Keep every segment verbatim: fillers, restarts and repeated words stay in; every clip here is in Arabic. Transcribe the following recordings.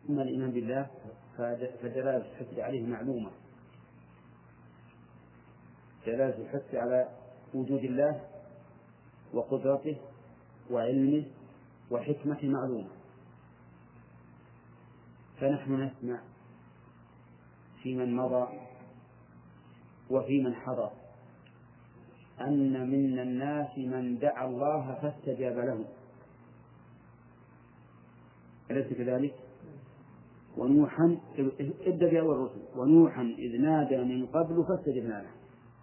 أما الإيمان بالله فدلالة الحث عليه معلومة، دلالة الحث على وجود الله وقدرته وعلمه وحكمته معلومة. فنحن نسمع في من مضى وفي من حضر أن من الناس من دعا الله فاستجاب له، أليس كذلك؟ ونوحا ابدأ بأول الرسل، ونوحا إذ نادى من قبل فاستجبنا له،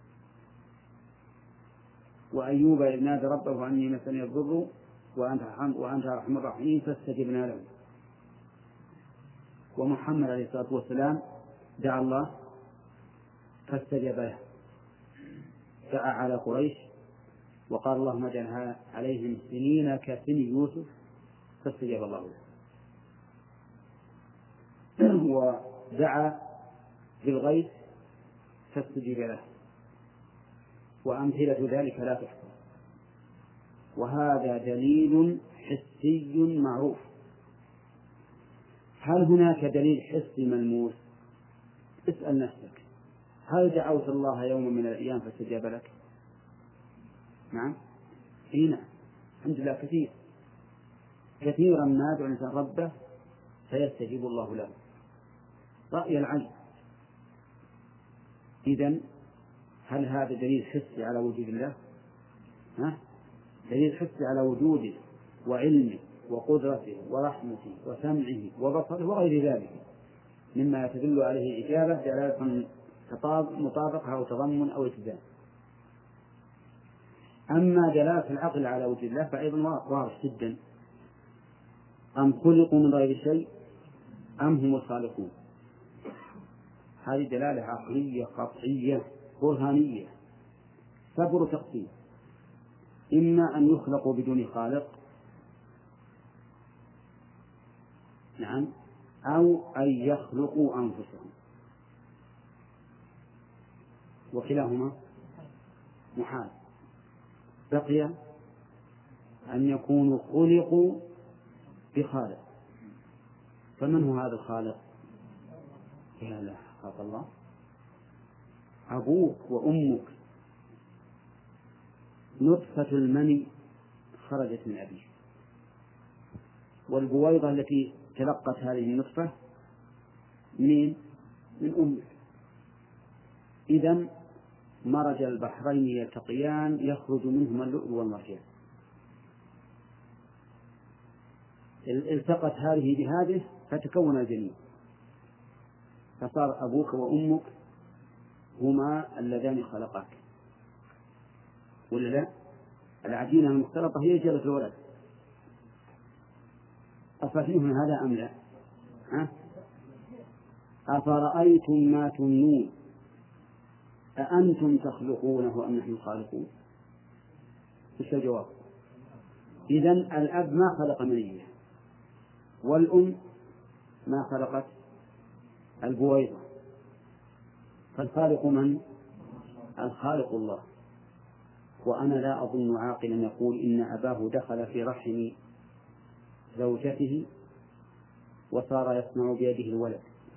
وأيوب إذ نادى ربه أني مسني الضر وأنت أرحم الراحمين فاستجبنا له. ومحمد عليه الصلاة والسلام دعا الله فاستجاب له، دعا على قريش وقال اللهم اجعل عليهم سنين كسن يوسف فاستجاب الله له. ودعا بالغيث فاستجيب له، وأمثلة ذلك لا تحصى. وهذا دليل حسي معروف. هل هناك دليل حسي ملموس؟ اسأل نفسك، هل دعوت الله يوم من الأيام فاستجاب لك؟ نعم، إيه نعم، الحمد لله كثير كثيرا ما يدعو الإنسان ربه فيستجيب الله له رأي العين. إذن هل هذا دليل حسي على وجود الله؟ ها؟ دليل حسي على وجوده وعلمه وقدرته ورحمته وسمعه وبصره وغير ذلك مما يدل عليه إجابة دلالة مطابقة أو تضمن أو التزام. أما دلالة العقل على وجود الله فأيضا واضح جدا، أم خلقوا من غير شيء أم هم الخالقون. هذه دلالة عقلية قطعية برهانية صبر تقسيم، إما أن يخلقوا بدون خالق، نعم، أو أن يخلقوا أنفسهم، وكلاهما محال. بقي أن يكونوا خلقوا بخالق، فمن هو هذا الخالق؟ يا لا خلق الله، أبوك وأمك نطفة المني خرجت من أبيه، والبويضة التي تلقت هذه النطفة من من أمك. إذن مرج البحرين يلتقيان يخرج منهما اللؤلؤ والمرجان، التقت هذه بهذه فتكون الجنين، فصار أبوك وأمك هما اللذان خلقاك، ولا لا؟ العجينة المختلطة هي جابت الولد. أفهمون هذا أم لا؟ ها؟ أفرأيتم ما تمنون أأنتم تخلقونه أم نحن الخالقون؟ إيش الجواب؟ إذن الأب ما خلق منيه، والأم ما خلقت البويضة، فالخالق من؟ الخالق الله. وأنا لا أظن عاقلا يقول إن أباه دخل في رحم زوجته وصار يصنع بيده الولد،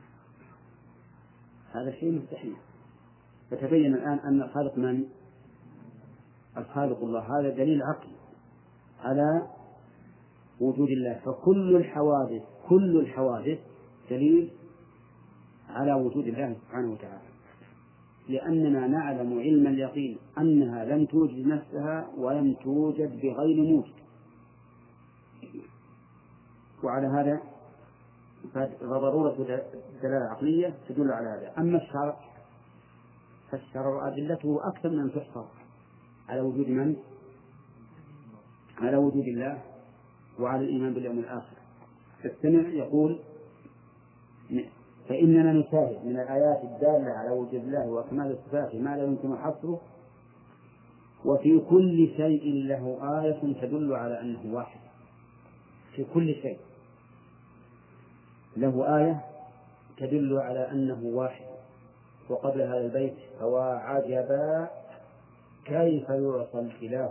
هذا شيء مستحيل. فتبين الآن أن الخالق من؟ الخالق الله. هذا دليل عقلي على وجود الله. فكل الحوادث كل الحوادث دليل على وجود الله سبحانه وتعالى، لأننا نعلم علم اليقين أنها لم توجد نفسها ولم توجد بغير موجد. وعلى هذا فضرورة الدلالة العقلية تدل على هذا. أما الشرع فالشرع أدلته أكثر من أن تحصر على وجود من؟ على وجود الله وعلى الإيمان باليوم الآخر. فالسمع يقول فإننا نشاهد من الآيات الدالة على وجود الله وكمال صفاته ما لا يمكن حصره، وفي كل شيء له آية تدل على أنه واحد. في كل شيء له آية تدل على أنه واحد. وقبل هذا البيت فواعجبا كيف يعصى الإله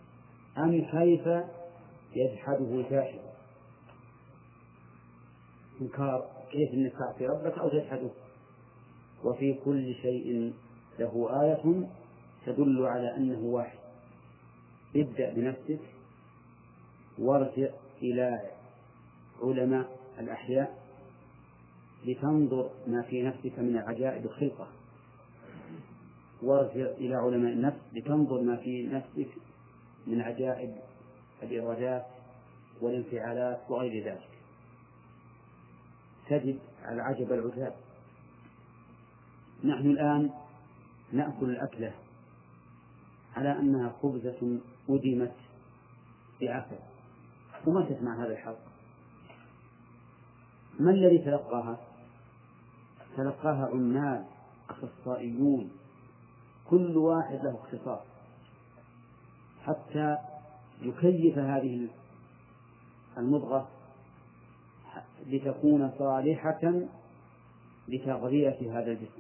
أم كيف يجحده جاحد. إنكار كيف أنك تعصي ربك أو تجحده. وفي كل شيء له آية تدل على أنه واحد. ابدأ بنفسك وارجع إلى علماء الأحياء لتنظر ما في نفسك من العجائب الخلقة، وارجع إلى علماء النفس لتنظر ما في نفسك من عجائب الإرادات والانفعالات وغير ذلك، تجد العجب العجاب. نحن الآن نأكل الأكلة على أنها خبزة أدمت بعسل وما تسمع هذا الحق. ما الذي تلقاها؟ تلقاها عمال أخصائيون، كل واحد له اختصاص حتى يكيف هذه المضغة لتكون صالحة لتغذية هذا الجسم.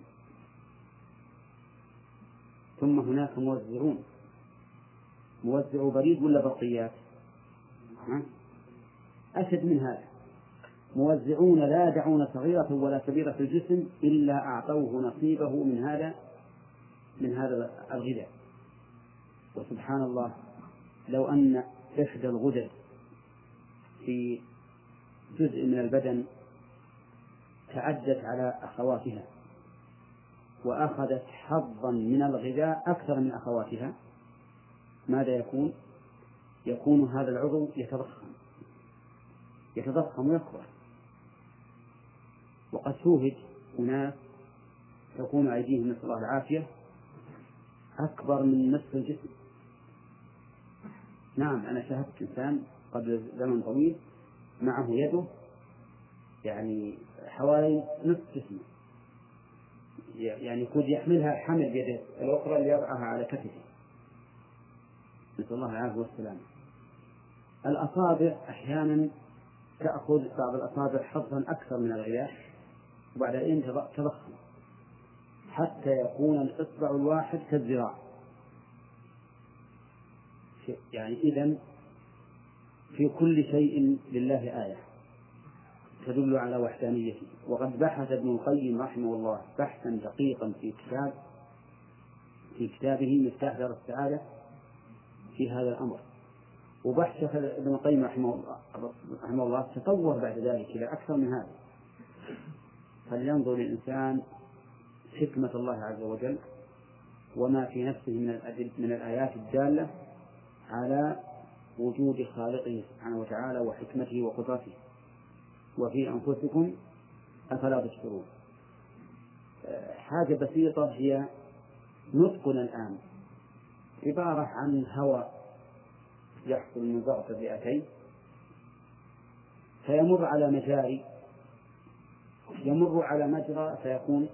ثم هناك موزعون، موزع بريد ولا برقيات؟ أشد من هذا، موزعون لا يدعون صغيرة ولا كبيرة في الجسم إلا أعطوه نصيبه من هذا من هذا الغذاء. وسبحان الله، لو أن إحدى الغدد في جزء من البدن تعدت على أخواتها وأخذت حظا من الغذاء أكثر من أخواتها، ماذا يكون؟ يكون هذا العضو يتضخم يتضخم ويكبر. وقد شوهد أناس تكون أيديهم نسأل الله العافية أكبر من نصف الجسم. نعم، أنا شاهدت إنسان قبل زمن طويل معه يده يعني حوالي نصف جسمه، يعني يكون يحملها حمل بيده الأخرى ليضعها على كتفه، نسأل الله العافية والسلام. الأصابع أحيانا تأخذ بعض الأصابع حظا أكثر من الغذاء وبعدين تضخم حتى يكون الإصبع الواحد كالذراع. يعني إذن في كل شيء لله آية تدل على وحدانيته. وقد بحث ابن القيم رحمه الله بحثا دقيقا في كتاب في كتابه مفتاح دار السعادة في هذا الأمر. وبحث ابن القيم رحمه الله, رحمه الله تطور بعد ذلك إلى أكثر من هذا. فلينظر الإنسان حكمة الله عز وجل وما في نفسه من من الآيات الدالة على وجود خالقه سبحانه وتعالى وحكمته وقدرته. وفي أنفسكم أفلا تشكرون. حاجة بسيطة هي نطقنا الآن عبارة عن هواء يحصل من ضغط الرئتين فيمر على مجاري، يمر على مجرى فيكون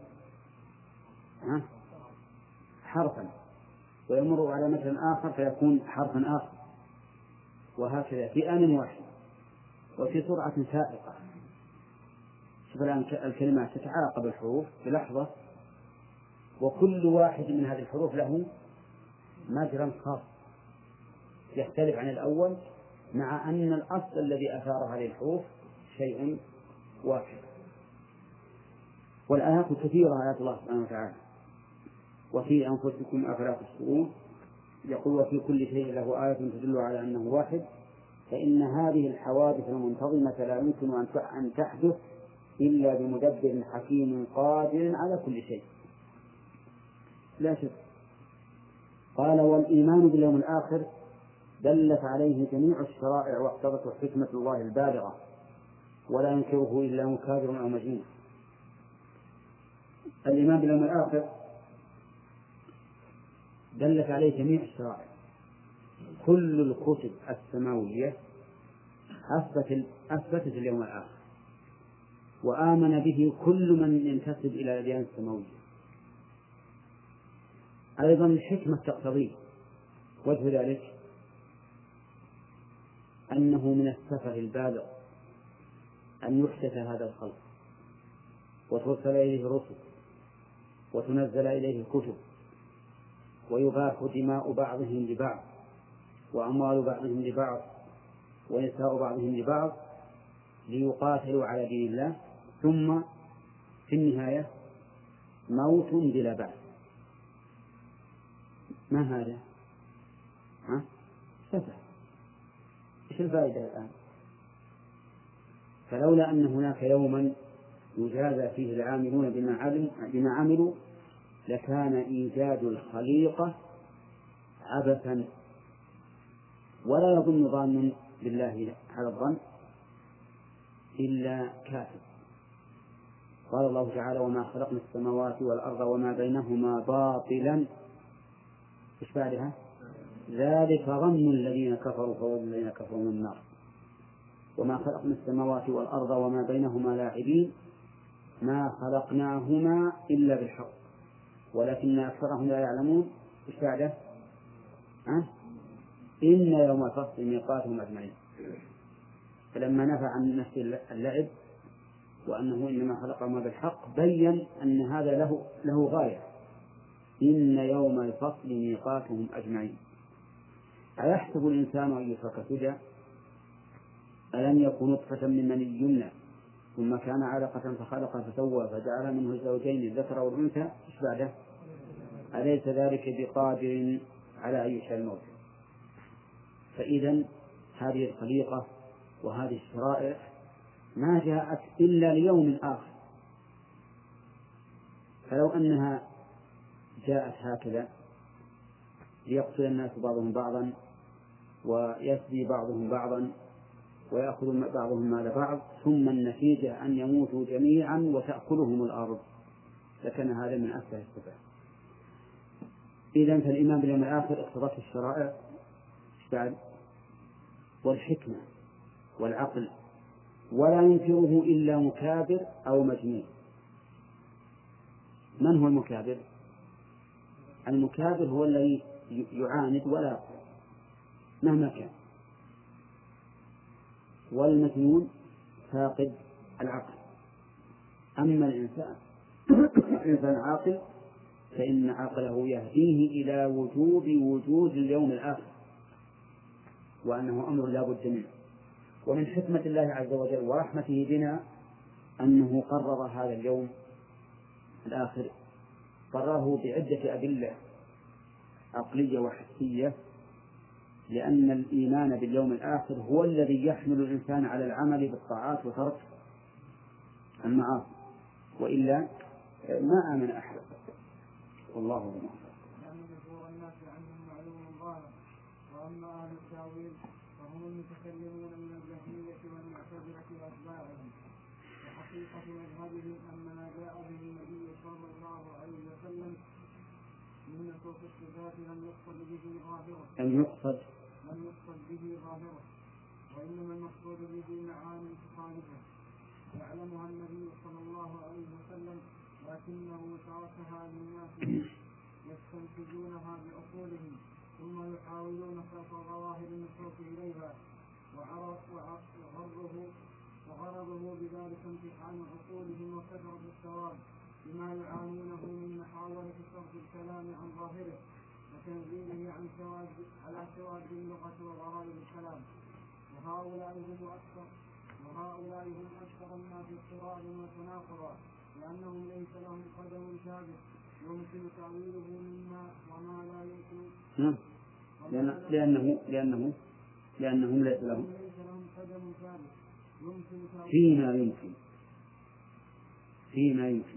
حرفا، ويمر على مجرى آخر فيكون حرفا آخر، وهكذا في آن واحد وفي سرعة سائقة. شوف الآن الكلمات تتعاقب الحروف في لحظة، وكل واحد من هذه الحروف له مجرى خاص يختلف عن الأول، مع أن الأصل الذي أثار هذه الحروف شيء واحد. والآيات كثيرة آيات الله سبحانه وتعالى. وفي أنفسكم أفلا تبصرون، يقول وفي كل شيء له آية تدل على أنه واحد، فإن هذه الحوادث المنتظمة لا يمكن أن تحدث إلا بمدبر حكيم قادر على كل شيء لا شك. قال والإيمان باليوم الآخر دلت عليه جميع الشرائع واقتضته حكمة الله البالغة ولا ينكره إلا مكابر أو مجنون. الإيمان باليوم الآخر دلت عليه جميع الشرائع، كل الكتب السماوية أثبت أثبتت اليوم الآخر، وآمن به كل من ينتسب إلى الأديان السماوية. أيضا الحكمة تقتضيه، وجه ذلك أنه من السفر البالغ أن يحدث هذا الخلق وترسل إليه الرسل وتنزل إليه الكتب ويباح دماء بعضهم لبعض وأموال بعضهم لبعض ونساء بعضهم لبعض ليقاتلوا على دين الله، ثم في النهاية موت بلا بعث. ما هذا؟ ها؟ سفه. إيش الفائدة الآن؟ فلولا أن هناك يوما يجازى فيه العاملون بما علم بما عملوا لكان إيجاد الخليقة عبثا. ولا يظن ظان بالله على الظن إلا كافر. قال الله تعالى: وما خلقنا السماوات والأرض وما بينهما باطلا. إيش بعدها؟ ذلك ظن الذين كفروا فويل الذين كفروا من النار. وما خلقنا السماوات والأرض وما بينهما لاعبين ما خلقناهما إلا بالحق ولكن أكثرهم لا يعلمون. إيش بعده؟ أه؟ إن يوم الفصل ميقاتهم أجمعين. فلما نفى عن نفس اللعب وأنه إنما خلقهما بالحق بين أن هذا له له غاية. إن يوم الفصل ميقاتهم أجمعين. أيحسب الإنسان أن يترك سدى؟ ألم يكن نطفة من مني يمنى ثم كان علقة فخلق فسوى فجعل منه الزوجين الذكر والأنثى. إيش بعده؟ أليس ذلك بقادر على أن يحيي الموتى؟ فإذا هذه الخليقة وهذه الشرائع ما جاءت إلا ليوم آخر. فلو أنها جاءت هكذا ليقتل الناس بعضهم بعضا ويسبي بعضهم بعضا ويأخذ بعضهم مال بعض ثم النتيجة أن يموتوا جميعا وتأكلهم الأرض لكان هذا من أسفه السفه. إذن فالإيمان باليوم الآخر اقتضته الشرائع والحكمة والعقل، ولا ينكره إلا مكابر أو مجنون. من هو المكابر؟ المكابر هو الذي يعاند ولا يقبل مهما كان، والمجنون فاقد العقل. أما الإنسان الإنسان عاقل فإن عقله يهديه إلى وجوب وجود اليوم الآخر وأنه أمر لا بد منه. ومن حكمة الله عز وجل ورحمته بنا أنه قرر هذا اليوم الآخر، قرره بعدة أدلة عقلية وحسية، لأن الإيمان باليوم الآخر هو الذي يحمل الإنسان على العمل بالطاعات وترك المعاصي، وإلا ما آمن أحد. والله أعلم. لأن مشهور الناس عنهم معلوم ظاهر، وأما أهل التأويل فهم المتكلمون من الجهمية والمعتزلة وأتباعهم. وحقيقة مذهبهم أن ما جاء به النبي صلى الله عليه وسلم من نصوص الصفات لم يقصد به ظاهره لم يقصد لم يقصد به ظاهره وإنما المقصود به معاني خالفة يعلمها النبي صلى الله عليه وسلم، لكنه تركها للناس يستنتجونها بعقولهم ثم يحاولون صرف ظواهر النصوص إليها، وغرضه وغرضه بذلك امتحان عقولهم وكثرة الثواب بما يعانونه من محاولة صرف الكلام عن ظاهره وتنزيله عن سواد على سواد اللغة وغرائب الكلام. وهؤلاء هم أكثر وهؤلاء هم أكثر الناس اضطرابا وتناقضا، لأنهم ليس لهم قدم ثابت يمكن تأويله مما وما لا يمكن نعم لأنه لأنه لأنهم ليس لهم قدم ثابت يمكن فيما يمكن فيما يمكن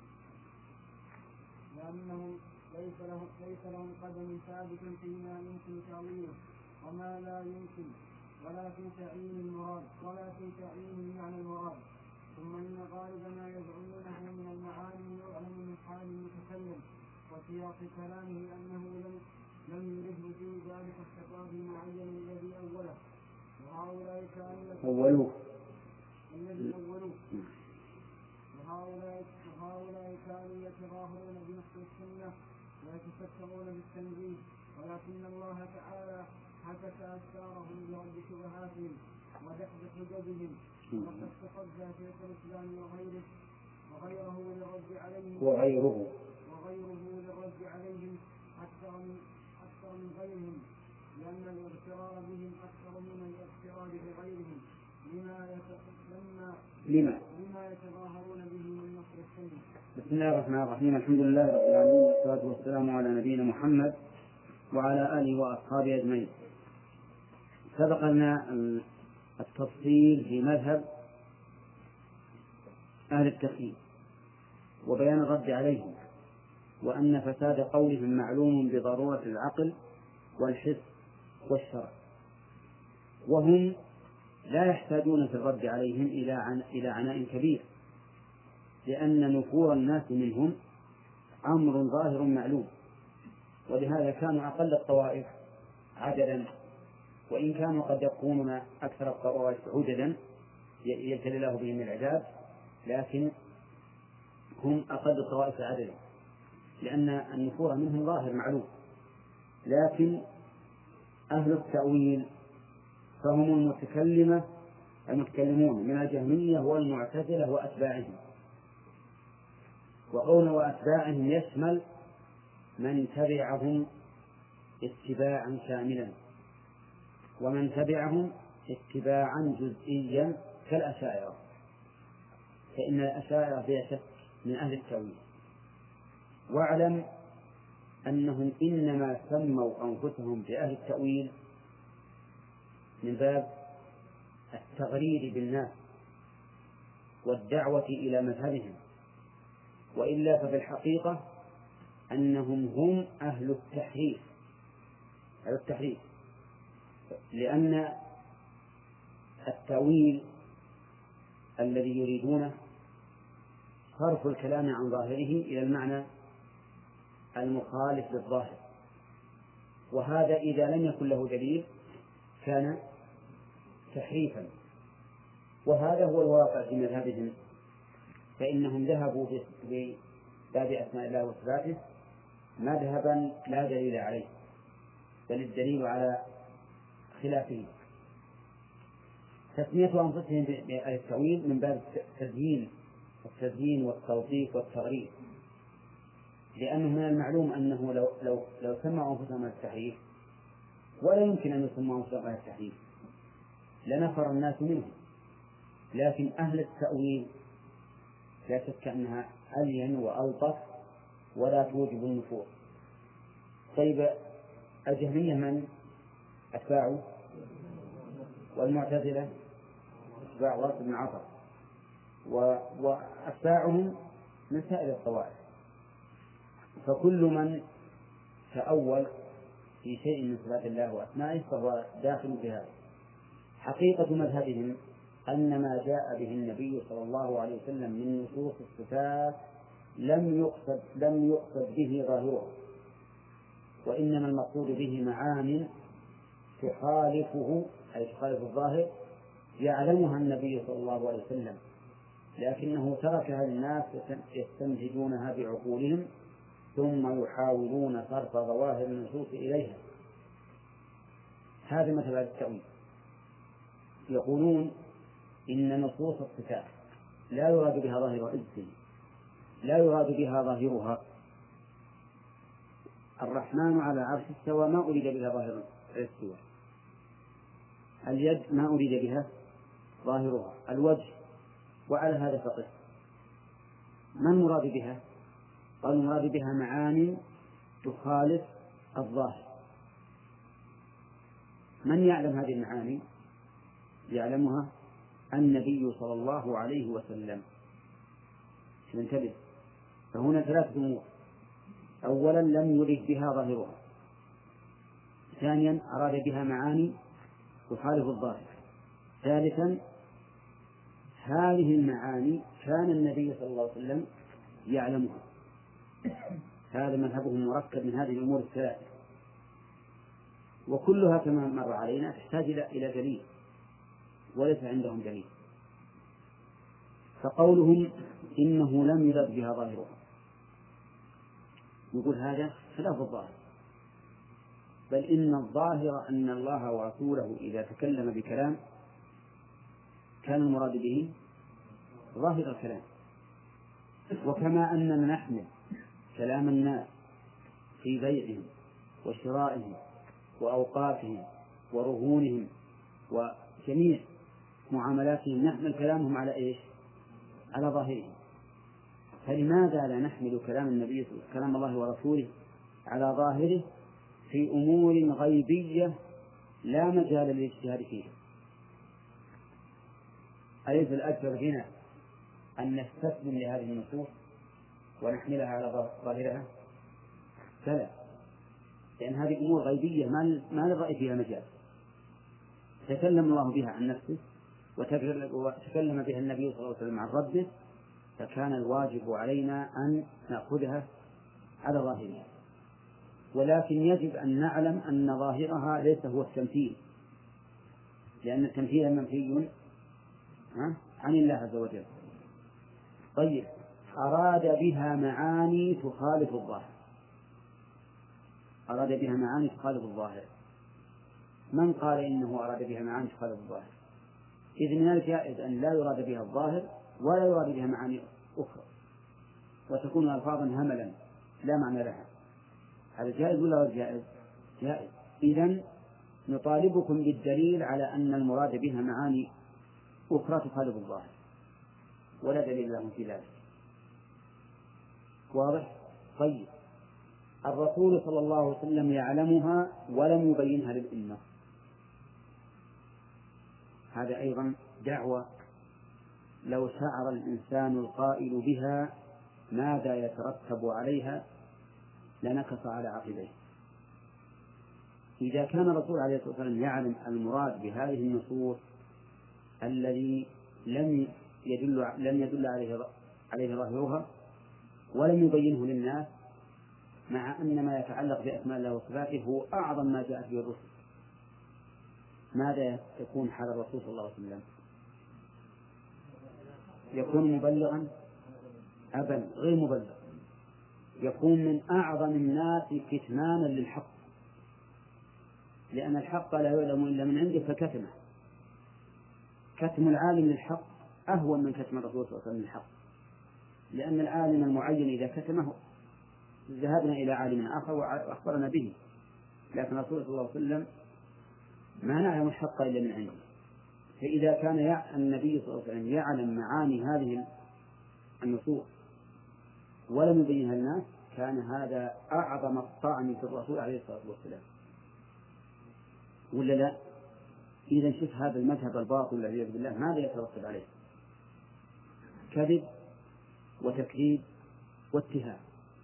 لأنهم ليس لهم ليس لهم قدم ثابت فيما يمكن تأويله وما لا يمكن، ولا في تعيين المراد ولا في تعيين معنى المراد. ثم إن غالب ما يزعمونه من المعاني يعلم من حال المتكلم وسياق كلامه أنه لم لم يرده في ذلك الخطاب المعين الذي أوله. وهؤلاء أولوه الذي أولوه وهؤلاء وهؤلاء كانوا يتظاهرون بنص السنة ويتفكرون بالتنزيل، ولكن الله تعالى حكت أفكارهم برد شبهاتهم ودحض حججهم، وقد تصدى شيخ الإسلام وغيره وغيره للرد عليهم وغيره وغيره للرد عليهم أكثر من أكثر من غيرهم، لأن الاغترار بهم أكثر من الاغترار بغيرهم، لما لما لما لما يتظاهرون به من نصر السنة. بسم الله الرحمن الرحيم. الحمد لله رب العالمين، والصلاة والسلام على نبينا محمد وعلى آله وأصحابه أجمعين. سبق لنا التفصيل في مذهب أهل التخييم وبيان الرد عليهم، وأن فساد قولهم معلوم بضرورة العقل والحس والشرع، وهم لا يحتاجون في الرد عليهم إلى عن... إلى عناء كبير، لأن نفور الناس منهم أمر ظاهر معلوم، ولهذا كانوا أقل الطوائف عددا، وإن كانوا قد يكونون أكثر الطوائف عددا يبتلي الله بهم العذاب، لكن هم أقل الطوائف عددا، لأن النفور منهم ظاهر معلوم. لكن أهل التأويل فهم المتكلمة المتكلمون من الجهمية والمعتزلة وأتباعهم، وقول وأتباعهم يشمل من تبعهم اتباعا كاملا، ومن تبعهم اتباعا جزئيا كالأشاعرة، فإن الأشاعرة بلا شك من أهل التأويل. واعلم أنهم إنما سموا أنفسهم بأهل التأويل من باب التغرير بالناس والدعوة إلى مذهبهم، وإلا ففي الحقيقة أنهم هم أهل التحريف أهل التحريف لأن التأويل الذي يريدونه صرف الكلام عن ظاهره إلى المعنى المخالف للظاهر، وهذا إذا لم يكن له دليل كان تحريفا، وهذا هو الواقع في مذهبهم، فإنهم ذهبوا بباب أسماء الله وصفاته مذهبا لا دليل عليه، بل الدليل على خلافه. تسمية أنفسهم بأهل التأويل من باب التزيين التزيين والتوظيف والتغريب، لأنه من المعلوم أنه لو لو لو سمعوا أنفسهم التحريف، ولا يمكن أن يسموا أنفسهم التحريف، لنفر الناس منهم. لكن أهل التأويل لا شك أنها ألين وألطف ولا توجب النفور. طيب الجهمية من أتباعه؟ والمعتزلة أتباع ورد بن عطر، وأتباعهم من سائر الطوائف. فكل من تأول في شيء من صفات الله وأسمائه فهو داخل في هذا. حقيقة مذهبهم أن ما جاء به النبي صلى الله عليه وسلم من نصوص الصفات لم يقصد لم يقصد به ظاهره، وإنما المقصود به معان تخالفه أي تخالف الظاهر يعلمها النبي صلى الله عليه وسلم، لكنه تركها للناس يستنتجونها بعقولهم ثم يحاولون صرف ظواهر النصوص إليها. هذا مثل التأويل. يقولون إن نصوص الصفات لا يراد بها ظاهر الإذن، لا يراد بها ظاهرها. الرحمن على عرش استوى ما أريد بها ظاهر الاستواء، اليد ما أريد بها ظاهرها، الوجه، وعلى هذا فقط. ما المراد بها؟ قال المراد بها معاني تخالف الظاهر. من يعلم هذه المعاني؟ يعلمها النبي صلى الله عليه وسلم. انتبه، فهنا ثلاثة أمور: أولا لم يرد بها ظاهرها، ثانيا أراد بها معاني تخالف الظاهر، ثالثا هذه المعاني كان النبي صلى الله عليه وسلم يعلمها. هذا مذهبهم مركب من هذه الأمور الثلاثة، وكلها كما مر علينا تحتاج إلى دليل، وليس عندهم دليل. فقولهم إنه لم يرد بها ظاهرها يقول هذا خلاف الظاهر، بل إن الظاهر أن الله ورسوله إذا تكلم بكلام كان المراد به ظاهر الكلام، وكما أننا نحمل كلام الناس في بيعهم وشرائهم وأوقافهم ورهونهم وجميع معاملاتهم نحمل كلامهم على إيش؟ على ظاهره. فلماذا لا نحمل كلام النبي كلام الله ورسوله على ظاهره في أمور غيبية لا مجال للاجتهاد فيها؟ أليس الأكثر هنا أن نستسلم لهذه النصوص ونحملها على ظاهرها؟ فلا، لأن هذه أمور غيبية ما للرأي فيها مجال. تكلم الله بها عن نفسه وتكلم بها النبي صلى الله عليه وسلم عن ربه، فكان الواجب علينا أن نأخذها على ظاهرها. ولكن يجب أن نعلم أن ظاهرها ليس هو التمثيل، لأن التمثيل منفي عن الله عز وجل. طيب، أراد بها معاني تخالف الظاهر، أراد بها معاني تخالف الظاهر. من قال إنه أراد بها معاني تخالف الظاهر؟ إذن من الجائز أن لا يراد بها الظاهر ولا يراد بها معاني أخرى، وتكون ألفاظا هملا لا معنى لها. هذا جائز ولا غير جائز؟ جائز. إذن نطالبكم بالدليل على أن المراد بها معاني أخرى تخالف الظاهر، ولا دليل لهم في ذلك. واضح؟ طيب، الرسول صلى الله عليه وسلم يعلمها ولم يبينها للأمة، هذا أيضا دعوة لو شعر الإنسان القائل بها ماذا يترتب عليها لنكص على عقبيه. إذا كان الرسول عليه الصلاة والسلام يعلم المراد بهذه النصوص الذي لم يدل لم يدل عليه عليه ظاهرها ولم يبينه للناس، مع أن ما يتعلق بأسماء الله وصفاته هو أعظم ما جاءت به الرسل، ماذا يكون حال الرسول صلى الله عليه وسلم؟ يكون مبلغا؟ أبدا، غير مبلغ، يكون من أعظم الناس كتمانا للحق، لأن الحق لا يعلم إلا من عنده فكتمه. كتم العالم للحق أهون من كتم الرسول صلى الله عليه وسلم للحق، لأن العالم المعين إذا كتمه ذهبنا إلى عالم آخر وأخبرنا به، لكن الرسول صلى الله عليه وسلم ما نعلم الحق إلا من عنده. فإذا كان النبي صلى الله عليه وسلم يعلم معاني هذه النصوص ولم يبينها الناس، كان هذا أعظم الطعن في الرسول عليه الصلاة والسلام، ولا لا؟ إذا شوف هذا المذهب الباطل والعياذ بالله ماذا يترتب عليه؟ كذب وتكذيب واتهام.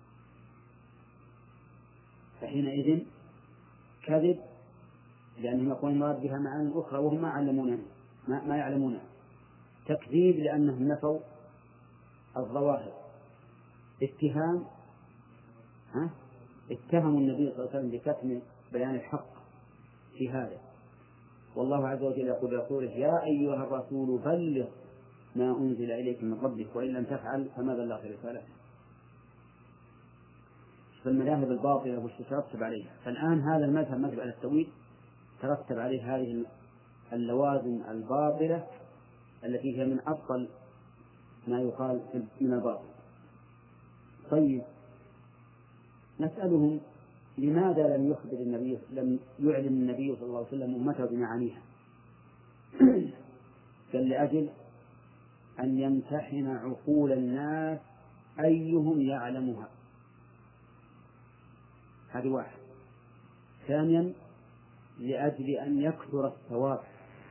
فحينئذ كذب لأنهم يقولون المراد بها معاني أخرى وهم ما علمونها ما, ما يعلمونها. تكذيب لأنهم نفوا الظواهر. اتهام، ها؟ اتهموا النبي صلى الله عليه وسلم بكتم بيان الحق في هذا. والله عز وجل يقول لرسوله يا أيها الرسول بلغ ما أنزل إليك من ربك وإن لم تفعل فما بلغت رسالته. فالمذاهب الباطلة وش ترتب عليها. فالآن هذا المذهب مذهب على التأويل ترتب عليه هذه اللوازم الباطلة التي هي من أبطل ما يقال من الباطل. طيب، نسألهم لماذا لم يخبر النبي لم يعلم النبي صلى الله عليه وسلم أمته بمعانيها؟ قال لأجل أن يمتحن عقول الناس أيهم يعلمها. هذا واحد. ثانيا، لأجل أن يكثر الثواب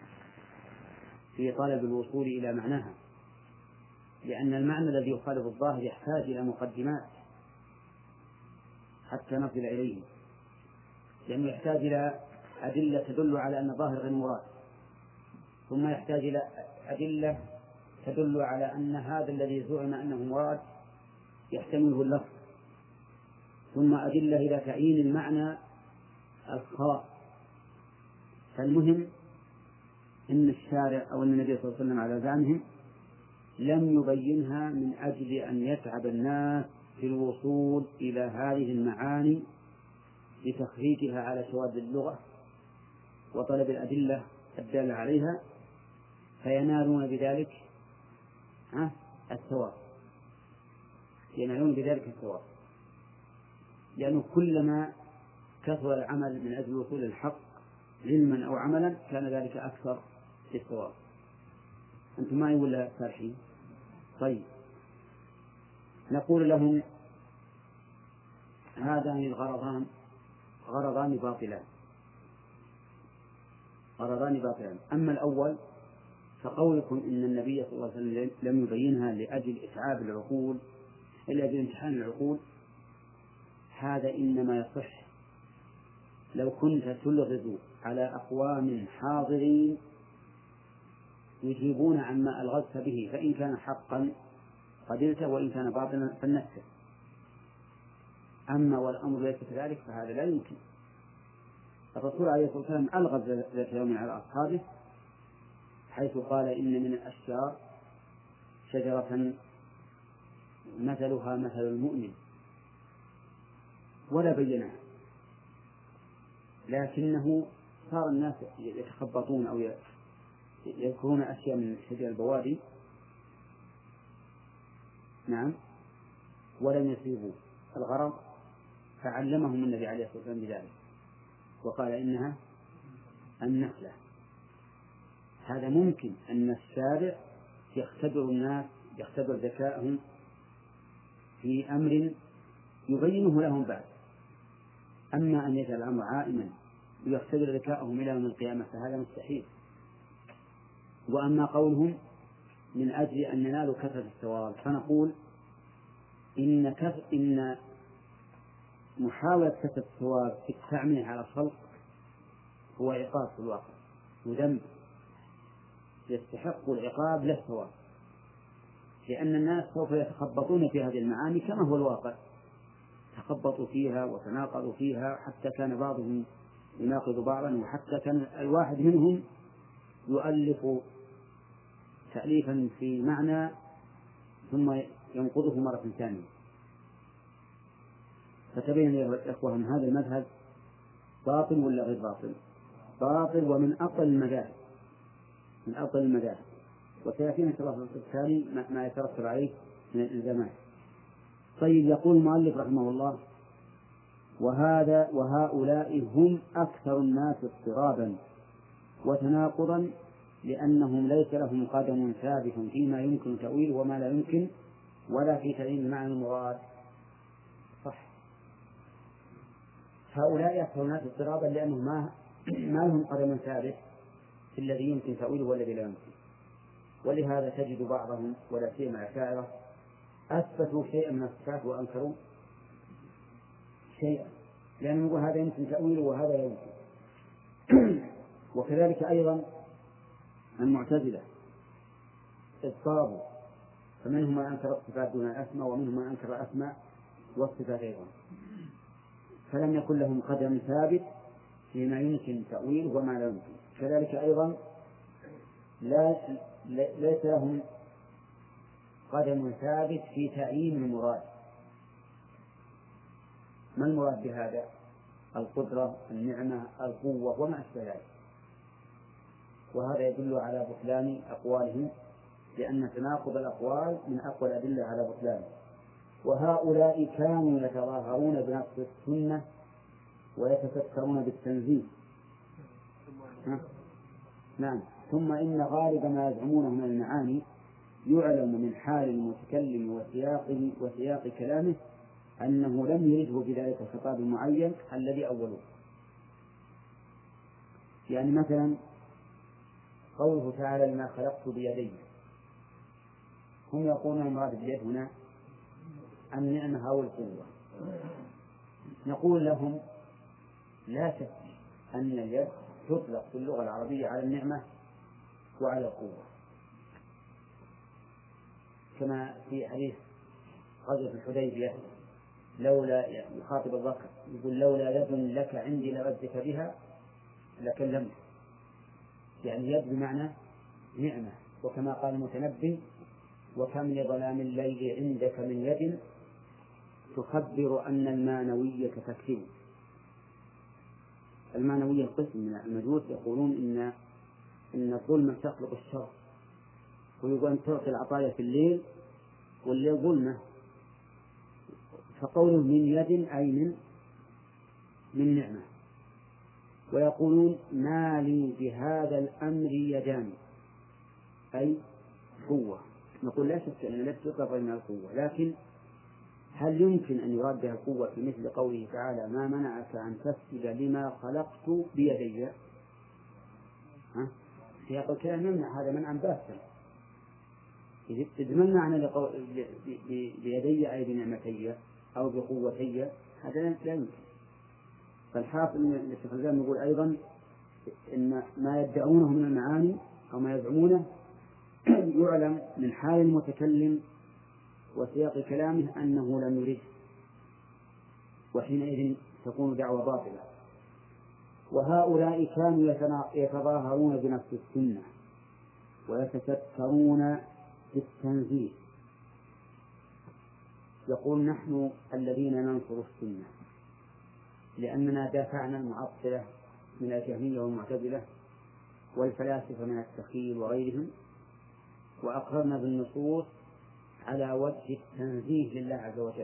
في طلب الوصول إلى معناها، لأن المعنى الذي يخالف الظاهر يحتاج إلى مقدمات حتى نصل إليه، لأنه يحتاج إلى أدلة تدل على أن الظاهر غير مراد، ثم يحتاج إلى أدلة تدل على أن هذا الذي زعم أنه مراد يحتمله اللفظ، ثم أدلة إلى تعيين المعنى الخاص. فالمهم إن الشارع أو أن النبي صلى الله عليه وسلم على زعمهم لم يبينها من أجل أن يتعب الناس في الوصول إلى هذه المعاني لتخريجها على شواذ اللغة وطلب الأدلة الدالة عليها، فينالون بذلك الثواب، ينالون بذلك الثواب، لأنه كلما كثر العمل من أجل وصول الحق علما أو عملا كان ذلك أكثر في الثواب. أنتم معي ولا سارحين؟ طيب، نقول لهم هذان الغرضان غرضان باطلان غرضان باطلان أما الأول فقولكم إن النبي صلى الله عليه وسلم لم يبينها لأجل إتعاب العقول لأجل امتحان العقول، هذا إنما يصح لو كنت تلغز على أقوام حاضرين يجيبون عما ألغزت به، فإن كان حقا قبلته وإن كان باطلا فلنسكت. أما والأمر ليس كذلك فهذا لا يمكن. الرسول عليه الصلاة والسلام ألغز ذات يوم على أصحابه حيث قال إن من الأشجار شجرة مثلها مثل المؤمن، ولا بينها، لكنه صار الناس يتخبطون أو يذكرون أشياء من شجر البوادي نعم ولم يصيبوا الغرض، فعلمهم النبي عليه الصلاة والسلام بذلك وقال إنها النخلة. هذا ممكن أن الشارع يختبر الناس يختبر ذكاءهم في أمر يبينه لهم بعد. أما أن يجعل الأمر عائما ويختبر ذكاءهم إلى يوم القيامة فهذا مستحيل. وأما قولهم من أجل أن ننال كثرة الثواب فنقول إن كث إن محاولة كثرة الثواب في التعمية على الخلق هو عقاب في الواقع وذنب يستحق العقاب له ثواب، لأن الناس سوف يتخبطون في هذه المعاني كما هو الواقع، تخبطوا فيها وتناقضوا فيها حتى كان بعضهم يناقض بعضا، وحتى كان الواحد منهم يؤلف تأليفا في معنى ثم ينقضه مرة ثانية. فتبين يا إخوة أن هذا المذهب باطل ولا غير باطل؟ باطل، ومن أقل المذاهب من أقل المذاهب وسيأتينا إن شاء الله في الثاني ما يترتب عليه من الإلزامات. طيب، يقول المؤلف رحمه الله: وهذا وهؤلاء هم أكثر الناس اضطرابا وتناقضا لأنهم ليس لهم قدم ثابت فيما يمكن تأويله وما لا يمكن، ولا في تعيين معنى المراد. صح، هؤلاء أكثر الناس اضطرابا لأنهم ما ما لهم قدم ثابت في الذي يمكن تأويله والذي لا يمكن. ولهذا تجد بعضهم ولا سيما الأشاعرة أثبتوا شيئا من الصفات وأنكروا شيئا، لأنه يقول هذا يمكن تأويله وهذا لا يمكن. وكذلك أيضا المعتزلة اضطربوا، فمنهم من أنكر الصفات دون الأسماء ومنهم من أنكر الأسماء والصفات أيضا، فلم يكن لهم قدم ثابت فيما يمكن تأويله وما لا يمكن. كذلك أيضا لا ليس لهم قدم ثابت في تعيين المراد. ما المراد بهذا؟ القدرة، النعمة، القوة وما أشبه ذلك. وهذا يدل على بطلان أقوالهم، لأن تناقض الأقوال من أقوى الأدلة على بطلانه. وهؤلاء كانوا يتظاهرون بنقص السنة ويتفكرون بالتنزيه. نعم. ثم إن غالب ما يزعمونه من المعاني يعلم من حال المتكلم وسياقه وسياق كلامه أنه لم يرده بذلك الخطاب المعين الذي أوله. يعني مثلا قوله تعالى: لما خلقت بيدي، هم يقولون المراد باليد هنا النعمة أو القوة. نقول لهم: لا شك أن اليد تطلق في اللغة العربية على النعمة وعلى القوة، كما في حديث غزوة الحديبية لولا يخاطب الذكر يقول: لولا يد لك عندي لردك بها لكلمت. يعني يد بمعنى نعمة. وكما قال المتنبي: وكم لظلام الليل عندك من يد تخبر أن المانوية تكتب. المانوية قسم من المجوس يقولون إن إن الظلمة تخلق الشر، ويقول أن تعطي العطايا في الليل والليل ظلمة، فقوله من يد أي من من نعمة. ويقولون: ما لي بهذا الأمر يدان، أي قوة، نقول لا شك أن التي تطلب من القوة، لكن هل يمكن أن يراد بها القوة في مثل قوله تعالى ما منعك أن تسجد لما خلقت بيدي؟ ها؟ سياق الكلام يمنع هذا منعا باتا، إذ منعنا بيدي أي بنعمتي أو بقوتي هذا لا يمكن. فالحاصل أن الشيخ الإسلام يقول أيضا إن ما يدعونه من المعاني أو ما يزعمونه يعلم من حال المتكلم وسياق كلامه أنه لم يرد، وحينئذ تكون دعوة باطلة. وهؤلاء كانوا يتظاهرون بنفس السنة ويتسترون بالتنزيه، يقول نحن الذين ننصر السنة لأننا دافعنا المعطلة من الجهمية والمعتزلة والفلاسفة من التخيل وغيرهم، وأقررنا بالنصوص على وجه التنزيه لله عز وجل،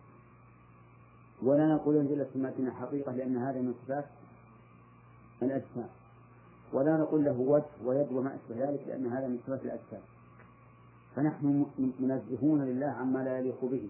ولا نقول انزل سماتنا حقيقة لأن هذا من صفات الأجسام، ولا نقول له وجه ويد وما أشبه ذلك لأن هذا من صفات الأجسام، فنحن منزهون لله عما لا يليق به،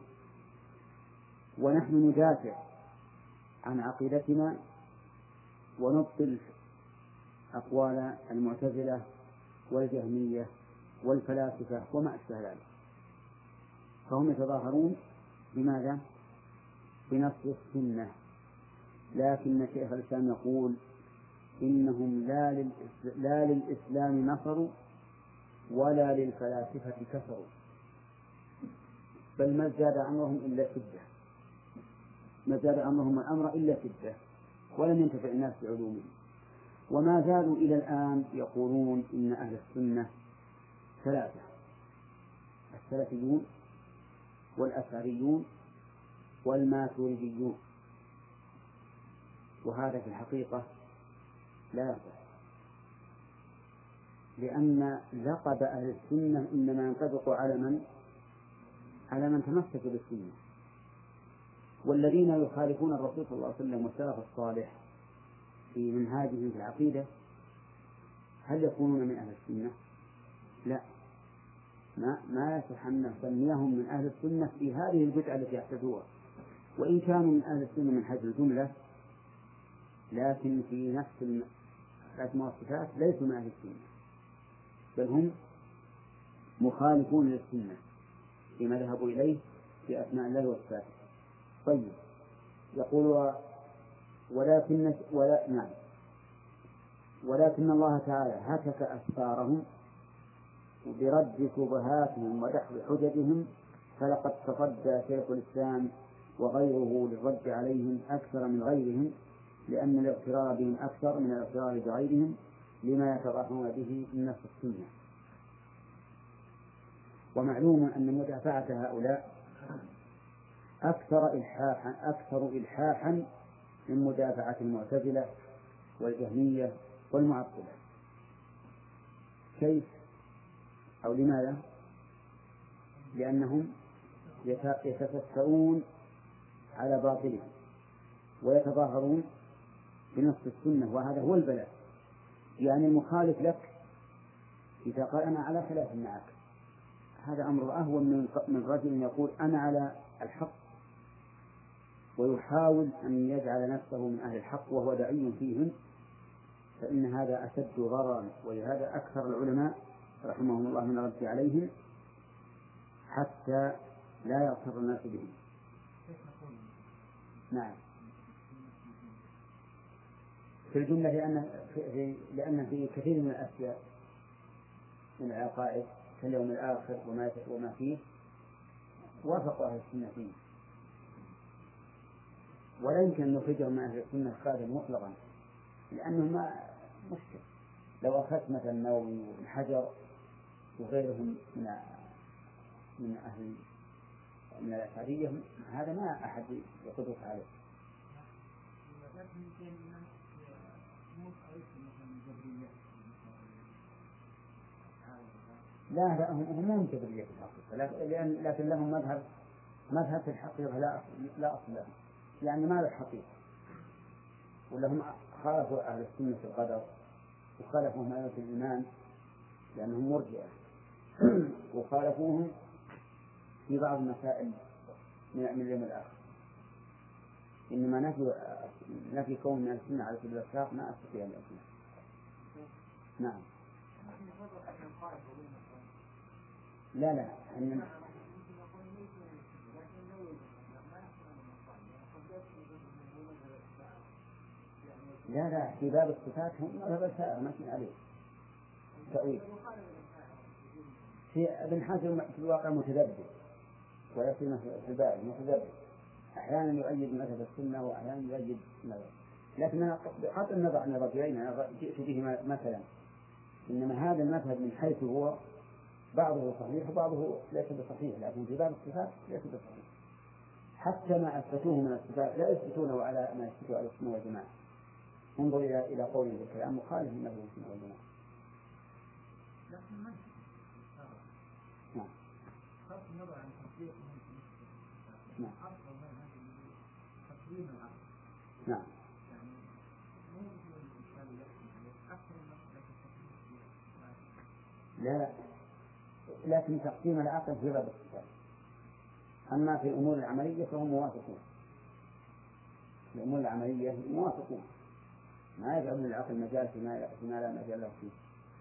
ونحن ندافع عن عقيدتنا ونبطل أقوال المعتزلة والجهمية والفلاسفة وما أشبه ذلك. فهم يتظاهرون بماذا؟ بنص السنة، لكن شيخ الإسلام يقول إنهم لا, لا للإسلام نصروا ولا للفلاسفة كفروا، بل ما زاد أمرهم إلا شدة، ما زاد أمرهم الأمر إلا شدة، ولم ينتفع الناس بعلومهم، وما زالوا إلى الآن يقولون إن أهل السنة ثلاثة: السلفيون والأشعريون والماتريديون، وهذا في الحقيقة لا يصح، لأن لقب أهل السنة إنما ينطبق على من على من تمسك بالسنة، والذين يخالفون الرسول صلى الله عليه وسلم والسلف الصالح في منهاجهم في العقيدة هل يكونون من أهل السنة؟ لا، ما ما يصح أن نسميهم من أهل السنة في هذه البدعة التي يحدثوها، وإن كانوا من أهل السنة من حيث الجملة، لكن في نفس الأسماء والصفات ليسوا من أهل السنة، بل هم مخالفون للسنة فيما ذهبوا إليه في أسماء الله وصفاته. طيب، يقول ولكن ولا نعم ولكن الله تعالى هتك أسفارهم برد شبهاتهم ودحض حججهم، فلقد تصدى شيخ الإسلام وغيره للرد عليهم أكثر من غيرهم، لأن الاغترار بهم أكثر من الاغترار بغيرهم لما يتظاهرون به من نفس السنة. ومعلوم أن مدافعة هؤلاء أكثر إلحاحا أكثر إلحاحا من مدافعة المعتزلة والجهمية والمعطلة. كيف أو لماذا؟ لأنهم يتفكرون على باطلهم ويتظاهرون بنص السنة، وهذا هو البلاء. يعني المخالف لك إذا قال أنا على خلاف معك هذا أمر أهون من رجل يقول أنا على الحق ويحاول أن يجعل نفسه من أهل الحق وهو داعي فيهم، فإن هذا أشد ضررا. ولهذا أكثر العلماء رحمهم الله من الرد عليهم حتى لا يغتر الناس بهم. نعم، في الجملة لأن في لأن في كثير من الأشياء من العقائد كاليوم الآخر وما وما فيه وافقوا أهل السنة فيه، ولا يمكن أن نخرجهم من أهل السنة خارجا مطلقا، لأنه ما مشكل. لو أخذت مثلا النووي والحجر وغيرهم من من أهل من الأشعرية هذا ما أحد يقدر عليه. لا لا هم هم جبرية في الحقيقة، لكن لكن لهم مذهب مذهب في الحقيقة لا لا أصل له، يعني ما له حقيقة، ولهم خالفوا أهل السنة في القدر وخالفوا ما في الإيمان لأنهم مرجئة، وخالفوهم في بعض المسائل من اليوم الآخر. إنما نفي نفي كون من السنة على سبيل الإطلاق ما أستطيع أن أقول. نعم. لا لا أن لا لا في باب الصفات هم مذهب السائر ماشي عليه تأويل. في ابن حزم في الواقع متذبذب ويصير في الباب متذبذب، أحيانا يؤيد مذهب السنة وأحيانا يؤيد مذهب، لكن بغض النظر عن الرجلين أنا جئت به مثلا. إنما هذا المذهب من حيث هو بعضه صحيح وبعضه ليس بصحيح، لكن في باب الصفات ليس بصحيح. حتى ما أثبتوه من الصفات لا يثبتونه على ما يثبتوا على السنة والجماعة. انظر إلى إلى قوله بالكلام مخالف من مذهب السنة والجماعة. نعم. نعم. نعم. لا لكن تقسيم العقل في باب الصفات، أما في الأمور العملية فهم موافقون. في الأمور العملية موافقون، ما يجعلون العقل مجال فيما لا مجال له فيه.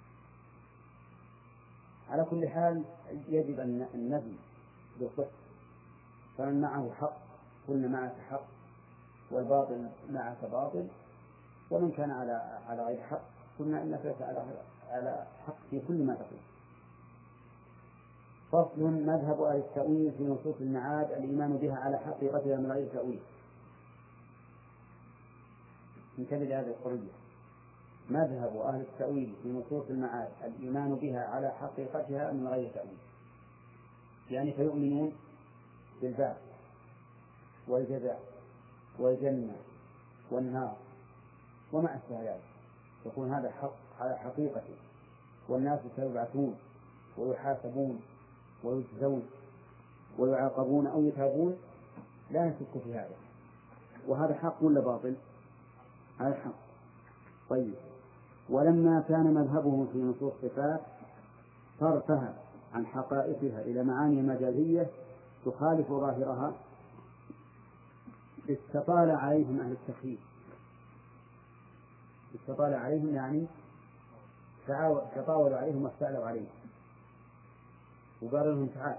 على كل حال يجب أن النبي بالضبط، فمن معه حق قلنا معك حق، والباطل معك باطل، ومن كان على على غير حق قلنا إنك ليس على على حق في كل ما تقول. فصل: مذهب أهل التأويل في نصوص المعاد الإيمان بها على حقيقتها من غير تأويل. انتبه لهذه القضية: مذهب أهل التأويل في نصوص المعاد الإيمان بها على حقيقتها من غير تأويل، يعني فيؤمنون بالبعث والجزاء والجنة والنار وما أشبه ذلك، يكون هذا حق على حقيقته، والناس سيبعثون ويحاسبون ويجزون ويعاقبون أو يثابون، لا نشك في هذا. وهذا حق ولا باطل؟ هذا حق. طيب، ولما كان مذهبهم في نصوص الصفات صرفها عن حقائقها إلى معاني مجازية تخالف ظاهرها، استطال عليهم أهل التخييم. استطال عليهم يعني تطاولوا عليهم واستعلوا عليهم، وقالوا لهم: تعال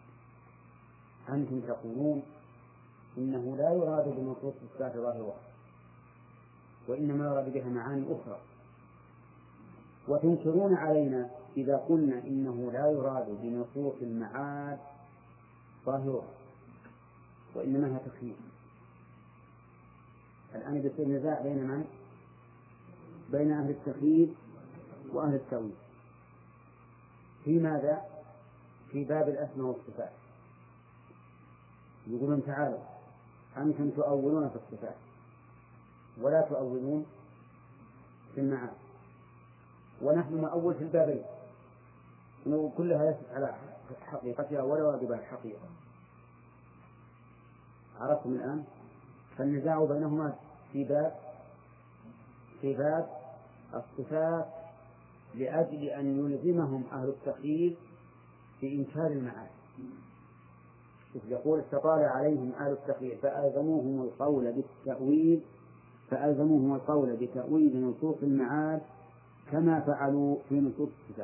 أنتم تقولون إنه لا يراد بنصوص الصفات ظاهرها، وإنما يراد بها معاني أخرى، وتنكرون علينا إذا قلنا إنه لا يراد بنصوص المعاد ظاهرها وإنما هي تخييم. الآن يصير نزاع بين من؟ بين أهل التخييم وأهل التأويل. في ماذا؟ في باب الأسماء والصفات. يقولون: تعالوا أنتم تؤولون في الصفات ولا تؤولون في المعاد، ونحن نؤول في البابين، كلها ليست على حقيقتها ولا واجبها الحقيقة. عرفتم الآن؟ فالنزاع بينهما في باب في باب الصفات، لأجل أن يلزمهم أهل التخيير في إنكار المعاد. يقول: استطال عليهم أهل التخيير فألزموهم القول بالتأويل فألزموهم القول بتأويل نصوص المعاد كما فعلوا في نصوص الصفات.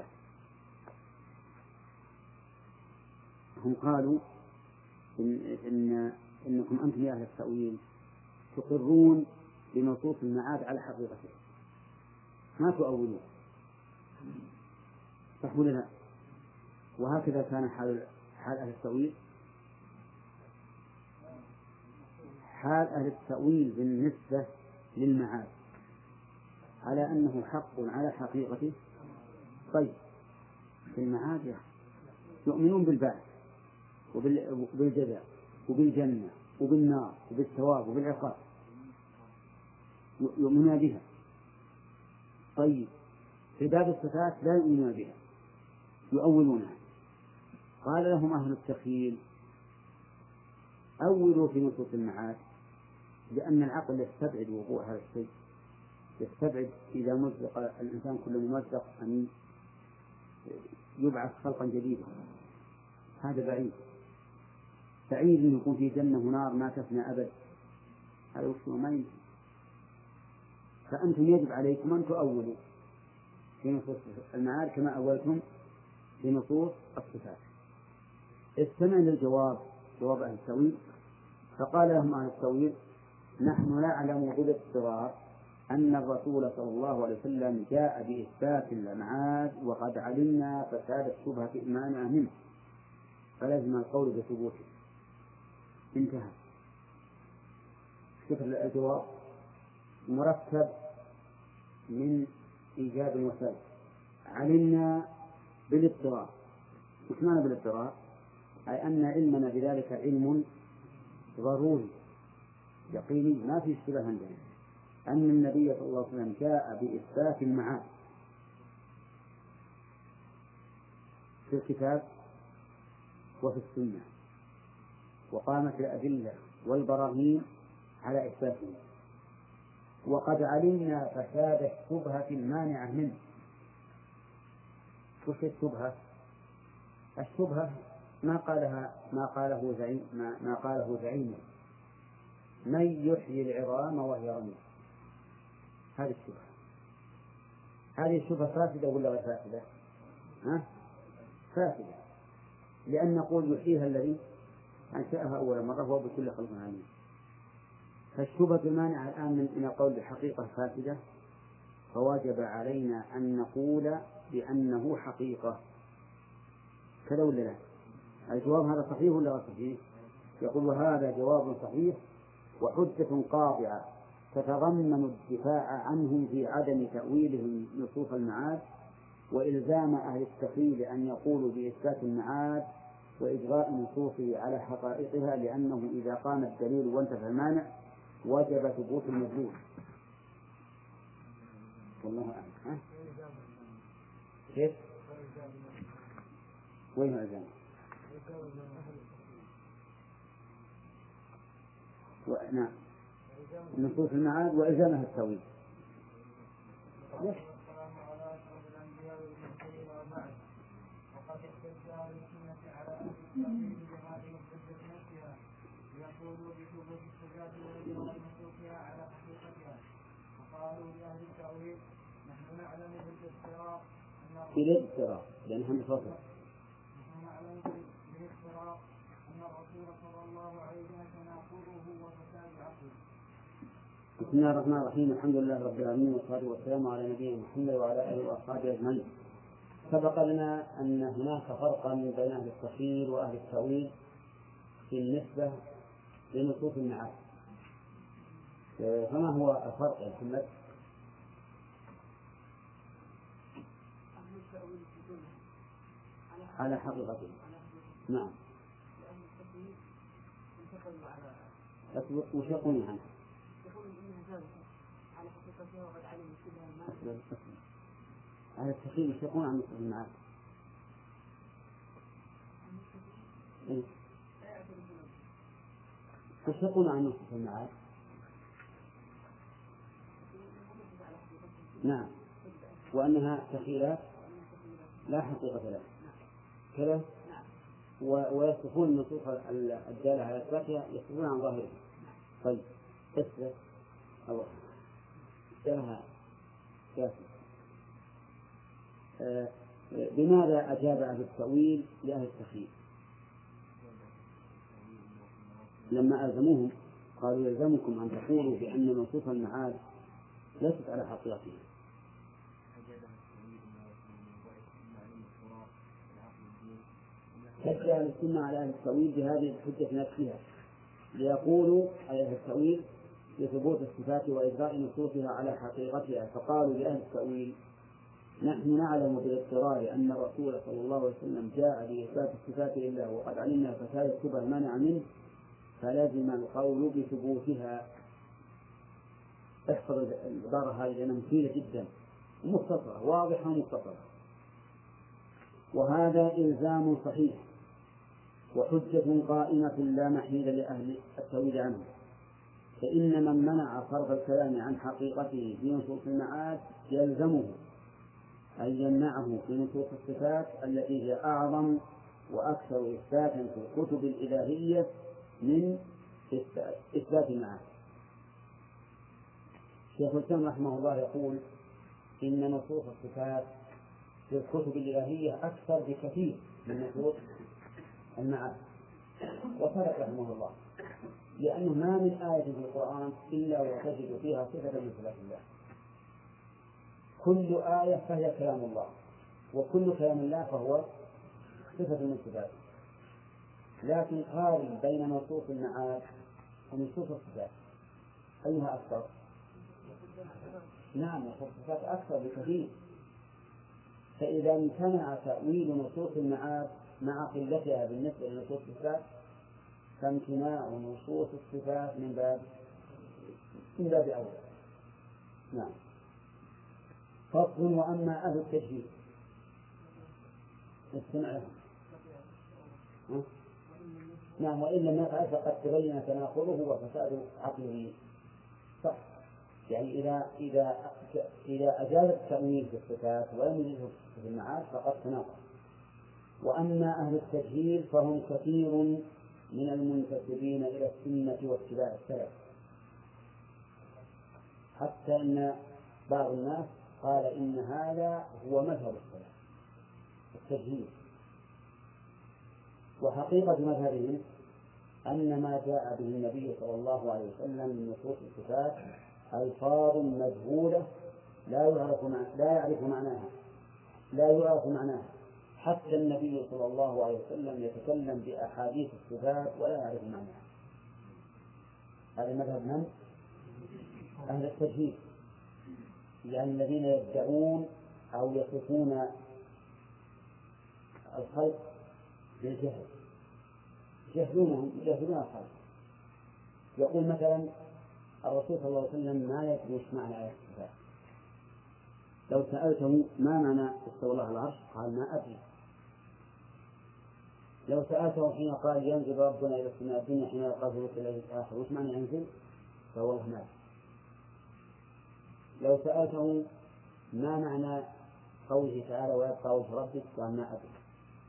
هم قالوا إن, إن إنكم أنتم يا أهل التأويل تقرون بنصوص المعاد على حقيقته، ما تؤولون، صح ولا لا؟ وهكذا كان حال حال أهل التأويل. حال أهل التأويل بالنسبة للمعاد على أنه حق على حقيقته. طيب، في المعاد يؤمنون بالبعث وبالجزاء وبالجنة وبالنار وبالثواب وبالعقاب، يؤمنون بها. طيب، في باب الصفات لا يؤمنون بها، يؤولونها. قال لهم أهل التخييل: أولوا في نصوص المعاد، لأن العقل يستبعد وقوع هذا الشيء، يستبعد إذا مزق الإنسان كل ممزق أن يبعث خلقا جديدا، هذا بعيد. بعيد أن يكون في جنة ونار ما تفنى أبد، هذا وش ما يمكن. فأنتم يجب عليكم أن تؤولوا في نصوص المعاد كما أولتم في نصوص الصفات. استمع للجواب، جواب أهل التأويل، فقال لهم أهل التأويل: نحن نعلم بالاضطرار أن الرسول صلى الله عليه وسلم جاء بإثبات المعاد وقد علمنا فساد الشبهة المانعة منه، فلازم القول بثبوته. انتهى. شوف الجواب مركب من إيجاب وسلب. علمنا بالاضطرار، وش معنى بالاضطرار؟ أي أن علمنا بذلك علم ضروري يقيني ما في اشتباه عندنا، أن النبي صلى الله عليه وسلم جاء بإثبات المعاد في الكتاب وفي السنة، وقامت الأدلة والبراهين على إثباته، وقد علمنا فساد الشبهة المانعة منه. وش الشبهة؟ الشبهة ما قالها ما قاله زعيم ما, ما قاله زعيم من يحيي العظام وهي رميم. هذه الشبهة، هذه الشبهة فاسدة ولا غير فاسدة؟ ها؟ فاسدة، لأن نقول يحييها الذي أنشأها أول مرة وهو بكل خلق عليم. فالشبهة المانعة الآن من قول بحقيقة فاسدة، فواجب علينا أن نقول بأنه حقيقة، كذا ولا لا؟ الجواب هذا صحيح ولا غير صحيح؟ يقول هذا جواب صحيح وحجة قاطعة تتضمن الدفاع عنهم في عدم تأويلهم نصوص المعاد، وإلزام أهل التقييد أن يقولوا بإثبات المعاد وإجراء نصوصه على حقائقها، لأنه إذا قام الدليل وانتفى المانع وجب ثبوت المدلول. والله أعلم. ها؟ كيف؟ وين الإلزام؟ نعم، نصوص المعاد وإلزامها التأويل. وقد احتج أهل السنة على أهل التأويل بهذه الحجة نفسها ليقولوا بثبوت الصفات وإجراء نصوصها على حقيقتها، وقالوا لأهل التأويل نحن نعلم بالاضطرار بالاضطرار لأنهم بفضل نحن نعلم بالاضطرار أن الرسول صلى الله عليه وسلم تناقضه وفساد عقله. بسم الله الرحمن الرحيم، الحمد لله رب العالمين، والصلاة والسلام على نبينا محمد وعلى آله وأصحابه أجمعين. سبق لنا أن هناك فرقا بين أهل التخيير وأهل التأويل في النسبة لنصوص المعاد، فما هو الفرق يا محمد؟ على حقيقته. نعم. وش يقولون عنه؟ يقولون إنها ثابتة على حقيقتها وقد علم كلها المال. على التخيير وش يقولون عن نصوص المعاد؟ إيه؟ وش يقولون عن نصوص المعاد؟ نعم، وأنها تخيلات لا حقيقة لها كذا، ويصفون النصوص الدالة على إثباتها يصفون عن ظاهرها. طيب تثبت أو لها كافي. آه بماذا أجاب أهل التأويل لأهل التخيير لما ألزموهم؟ قالوا يلزمكم أن تقولوا بأن نصوص المعاد ليست على حقيقتها. حتى أهل السنة على أهل التأويل بهذه الحجة نفسها، ليقولوا على أهل التأويل بثبوت الصفات وإجراء نصوصها على حقيقتها، فقالوا لأهل التأويل نحن نعلم بالاضطرار أن الرسول صلى الله عليه وسلم جاء لإثبات الصفات لله وقد علمنا فساد الشبهة المانعة منه، فلازم القول بثبوتها. احفظ العبارة هذه لأنها مفيدة جدا ومختصرة، واضحة ومختصرة. وهذا إلزام صحيح وحجة قائمة لا محيل لأهل التأويل عنه، فإن من منع صرف الكلام عن حقيقته في نصوص المعاد يلزمه أن يمنعه في نصوص الصفات التي هي أعظم وأكثر إثباتا في الكتب الإلهية من إثبات المعاني. شيخ الإسلام رحمه الله يقول إن نصوص الصفات في الكتب الإلهية أكثر بكثير من نصوص المعاني، وصدق رحمه الله، لأنه ما من آية في القرآن إلا وتجد فيها صفة من صفات الله. كل آية فهي كلام الله، وكل كلام الله فهو صفة من صفاته. لكن قارن بين نصوص المعاد ونصوص الصفات، أيها أكثر؟ نعم، نصوص الصفات أكثر بكثير. فإذا امتنع تأويل نصوص المعاد مع قلتها بالنسبة لنصوص الصفات، فامتناع نصوص الصفات من باب من باب أولى. نعم. فصل. وأما أهل التجهيل استمع لهم. نعم. وإن لم يفعل فقد تبين تناقضه وفساد عقله. صح. يعني إذا إذا إذا أجاز التأويل في الصفات ولم يجوز في المعاد فقد تناقض. وأما أهل التجهيل فهم كثير من المنتسبين إلى السنة واتباع السلف، حتى أن بعض الناس قال إن هذا هو مذهب السلف التجهيل. وحقيقة مذهبهم أن ما جاء به النبي صلى الله عليه وسلم من نصوص الصفات ألفاظ مجهولة لا يعرف لا يعرف معناها لا يعرف معناها حتى النبي صلى الله عليه وسلم يتكلم بأحاديث الصفات ولا يعرف معناها. هذا مذهب من؟ أهل التجهيل، يعني الذين يدعون أو يصفون الخلق بالجهل، يجهلونهم يجهلون الخلق. يقول مثلا الرسول صلى الله عليه وسلم ما يدري وش معنى آية الصفات. لو سألته ما معنى استوى الله على العرش قال ما أدري. لو سألته حين قال ينزل ربنا إلى السماء الدنيا حين يلقى في وجه الله الآخر وش معنى ينزل فوالله ما أدري. لو سألته ما معنى قوله تعالى ويبقى وجه ربك قال ما أدري.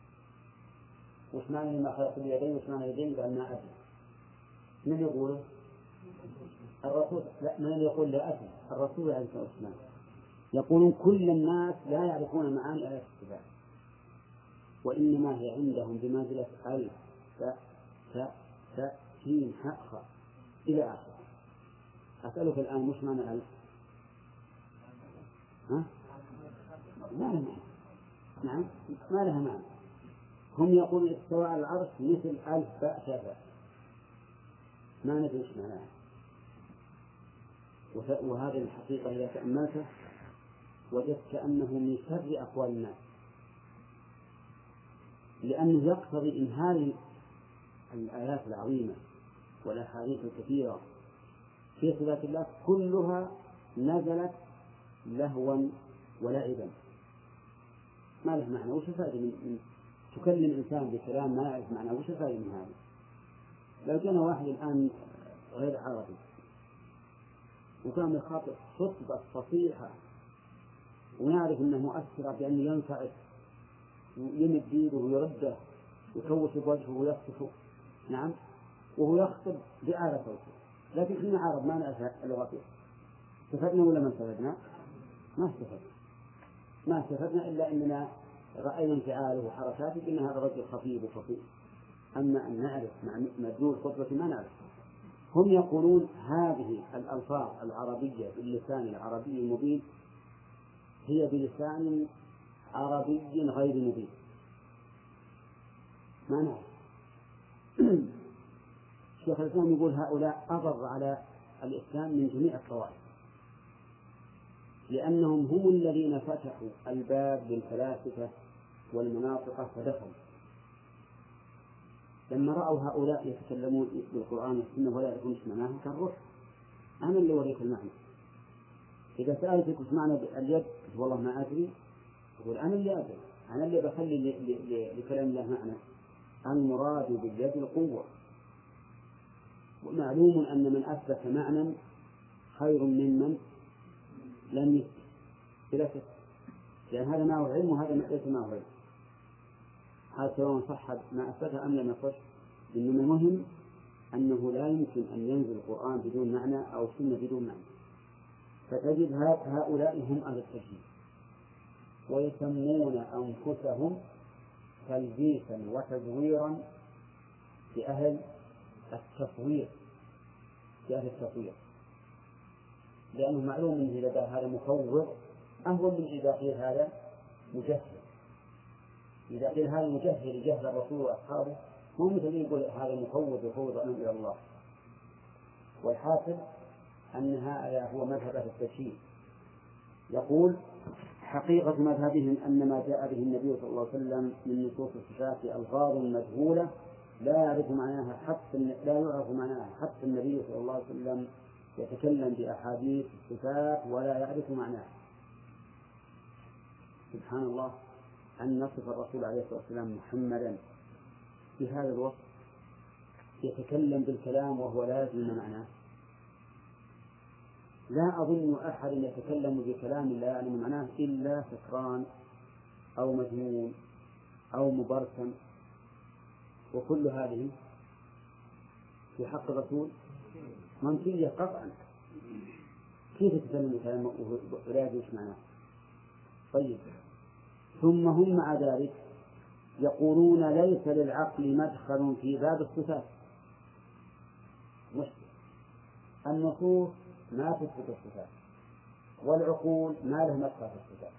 وش معنى لما خلق اليدين وش معنى اليدين قال ما أدري. من يقوله؟ الرسول. لا، من يقول لا أدري؟ الرسول عليه الصلاة والسلام. يقولون كل الناس لا يعرفون معاني آيات الصفات، وإنما هي عندهم بمنزلة ألف ف ف ف سين حاء خاء إلى آخره. أسألك الآن مش معنى ألف؟ ها؟ ما لها معنى. نعم ما لها معنى. هم يقولون استوى على العرش مثل ألف باء شافاء، ما ندري ايش معناها. وهذه الحقيقة إذا تأملته وجدت أنه من شر أقوال الناس، لأنه يقتضي إن هذه الآيات العظيمة والأحاديث الكثيرة في صفات الله كلها نزلت لهوا ولعبا، ما له معنى. وش الفائدة من تكلم إنسان بكلام ما يعرف معناه؟ وش الفائدة من هذا؟ لو كان واحد الآن غير عربي وكان يخاطب خطبة فصيحة ونعرف أنه مؤثرة بأن ينفعل ويمد يده ويرده ويكوش بوجهه ويصفه، نعم، وهو يخطب بأعلى صوته، لكن حين عرب ما نعرف لغته استفدنا ولا ما استفدنا؟ ما استفدنا ما استفدنا إلا أننا رأينا انفعاله وحركاته إن هذا رجل خفيف وفصيح. أما أن نعرف مدلول خطبة ما نعرف. هم يقولون هذه الألفاظ العربية باللسان العربي المبين هي بلسان عربي غير مبين، ما نعرف. شيخ الإسلام يقول هؤلاء أضر على الإسلام من جميع الطوائف، لأنهم هم الذين فتحوا الباب للفلاسفة والمناطق فدخلوا. لما رأوا هؤلاء يتكلمون بالقرآن والسنة ولا يعرفون ايش معناه كان روح أنا اللي وريك المعنى. إذا سألتك ايش معنى اليد والله ما أدري، يقول أنا اللي أدري، أنا اللي بخلي لكلام الله معنى. المراد باليد القوة، ومعلوم أن من أثبت معنى خير ممن لم يثبت بلا شك. لأن هذا ما هو علم وهذا ليس ما هو علم، هذا سواء صح ما أثبته أم لم يصح. إنما المهم أنه لا يمكن أن ينزل القرآن بدون معنى أو سنة بدون معنى. فتجد هؤلاء هم أهل التجهيل، ويسمون أنفسهم تلبيسا وتزويرا بأهل التصوير بأهل التصوير لأنه معلوم من إذا قال هذا مصور أهون من إذا قيل هذا مجهل. إذا قيل هذا مجهل جهل الرسول وأصحابه مو مثل يقول هذا مفوض يفوض أمر إلى الله. والحاصل أن هذا هو مذهب أهل التجهيل. يقول حقيقة مذهبهم أن ما جاء به النبي صلى الله عليه وسلم من نصوص الصفات ألفاظ مجهولة لا يعرف معناها حتى لا يعرف معناها حتى النبي صلى الله عليه وسلم يتكلم بأحاديث الصفات ولا يعرف معناها. سبحان الله أن نصف الرسول عليه الصلاة والسلام محمدا بهذا الوصف، يتكلم بالكلام وهو لا يدري معناه. لا أظن أحد يتكلم بكلام لا يعلم معناه إلا سكران أو مجنون أو مبرسم، وكل هذه في حق الرسول منفية قطعا. كيف يتكلم بكلام ولا يدري معناه؟ طيب، ثم هم مع ذلك يقولون ليس للعقل مدخل في باب الصفات. مشكلة النصوص ما تثبت الصفات والعقول ما لها مدخل في الصفات.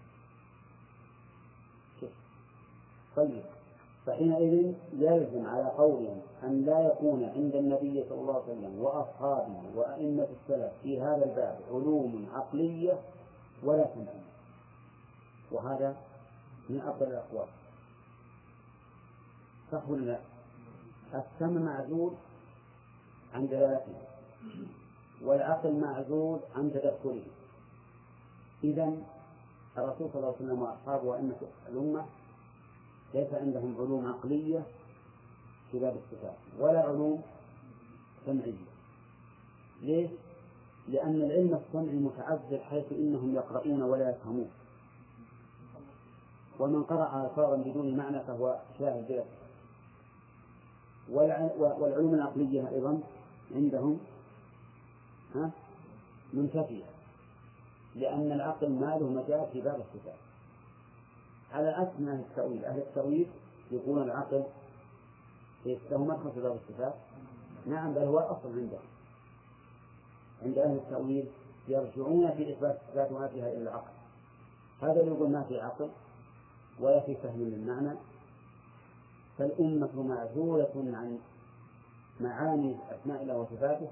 طيب، فحينئذ يلزم على قولهم أن لا يكون عند النبي صلى الله عليه وسلم وأصحابه وأئمة السلف في هذا الباب علوم عقلية ولا سمعية، وهذا من أفضل الأقوال. صح ولا لا؟ السمع معزول عن دلالته والعقل معزول عن تدخله. إذن الرسول صلى الله عليه وسلم وأصحابه وأئمة الأمة ليس عندهم علوم عقلية في باب الصفات ولا علوم سمعية. ليش؟ لأن العلم السمعي متعذر حيث إنهم يقرؤون ولا يفهمون، ومن قرأ ألفاظا بدون معنى فهو شاهد بلا. والعلوم العقلية أيضا عندهم ها منتفية، لأن العقل ما له مجال في باب الصفات. على عكس أهل التأويل، أهل التأويل يقولون العقل له مدخل في باب الصفات. نعم، بل هو الأصل عندهم. عند أهل التأويل يرجعون في إثبات الصفات وما فيها إلا العقل. هذا يقول ما في عقل ولا في فهم للمعنى، فالأمة معزولة عن معاني أسماء الله وصفاته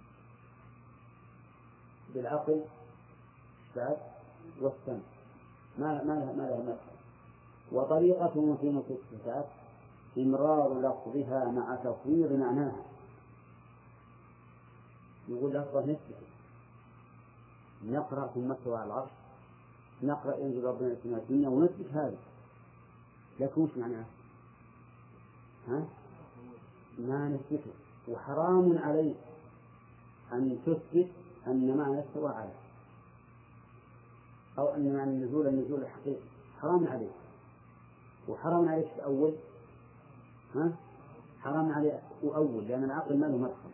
بالعقل والسمع، ما ما لها ما لها مدخل. وطريقتهم في نصوص الصفات إمرار لفظها مع تفويض معناها. يقول لفظه نسبة، نقرأ ثم استوى على العرش، نقرأ ينزل ربنا السماء الدنيا ونثبت هذا، لكن وش معناه؟ ها؟ ما نثبته، وحرام عليك أن تثبت أن معنى استوى على أو أن معنى النزول النزول الحقيقي، حرام عليك. وحرام عليك تأول، ها؟ حرام عليك أول، لأن العقل ما له مدخل.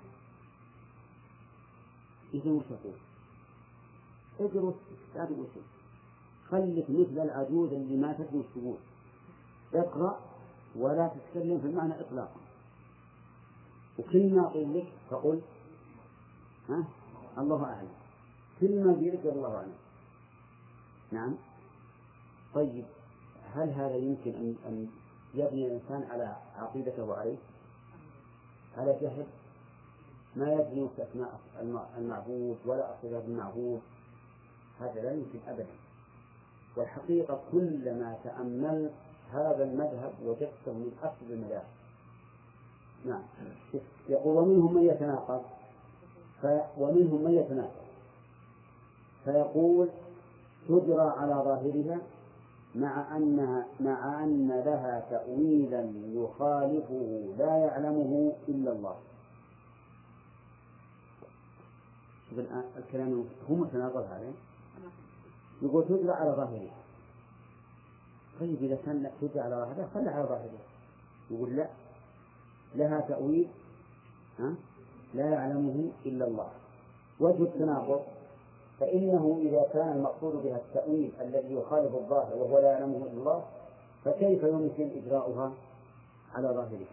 إذا وش تقول؟ ادرس لا تقول شيء، خليك مثل العجوز اللي ما تدري وش تقول، اقرأ ولا تتكلم في المعنى إطلاقا، وكل ما قيل لك تقول ها الله أعلم، كل ما قيل لك الله أعلم. نعم. طيب، هل هذا يمكن أن أن يبني الإنسان على عقيدته عليه؟ على جهل ما يدري في أسماء المعبود ولا صفات المعبود، هذا لا يمكن أبدا. والحقيقة كلما تأملت هذا المذهب وجدته من أصل المذاهب. نعم. يقول ومنهم من يتناقض ف... ومنهم من يتناقض فيقول تجرى على ظاهرها مع أنها مع أن لها تأويلا يخالفه لا يعلمه إلا الله. الكلام هو متناقض هذا. يقول تجرى على ظاهرها طيب إذا كان تجي على ظاهرها خلها على ظاهرها. يقول لا، لها تأويل ها؟ لا يعلمه إلا الله. وجه التناقض فإنه إذا كان المقصود بها التأويل الذي يخالف الظاهر وهو لا يعلمه إلا الله، فكيف يمكن إجراؤها على ظاهرها؟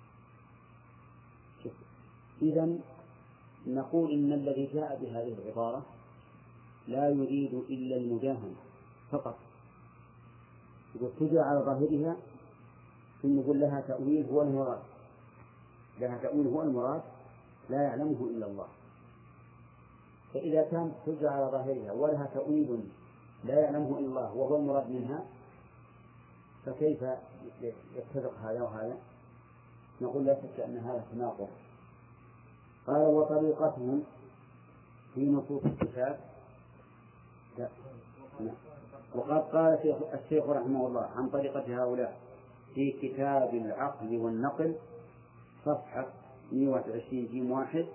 إذن نقول إن الذي جاء بهذه العبارة لا يريد إلا المداهنة فقط. يقول تجي على ظاهرها ثم يقول لها تأويل هو المراد، لها تأويل هو المراد لا يعلمه إلا الله. فإذا كانت تجي على ظاهرها ولها تأويل لا يعلمه إلا الله وهو المراد منها، فكيف يتفق هذا وهذا؟ نقول لا شك أن هذا تناقض. قال وطريقتهم في نصوص الكتاب لا. لا. وقد قال الشيخ رحمه الله عن طريقة هؤلاء في كتاب العقل والنقل صفحة مئة وواحد وعشرين جيم واحد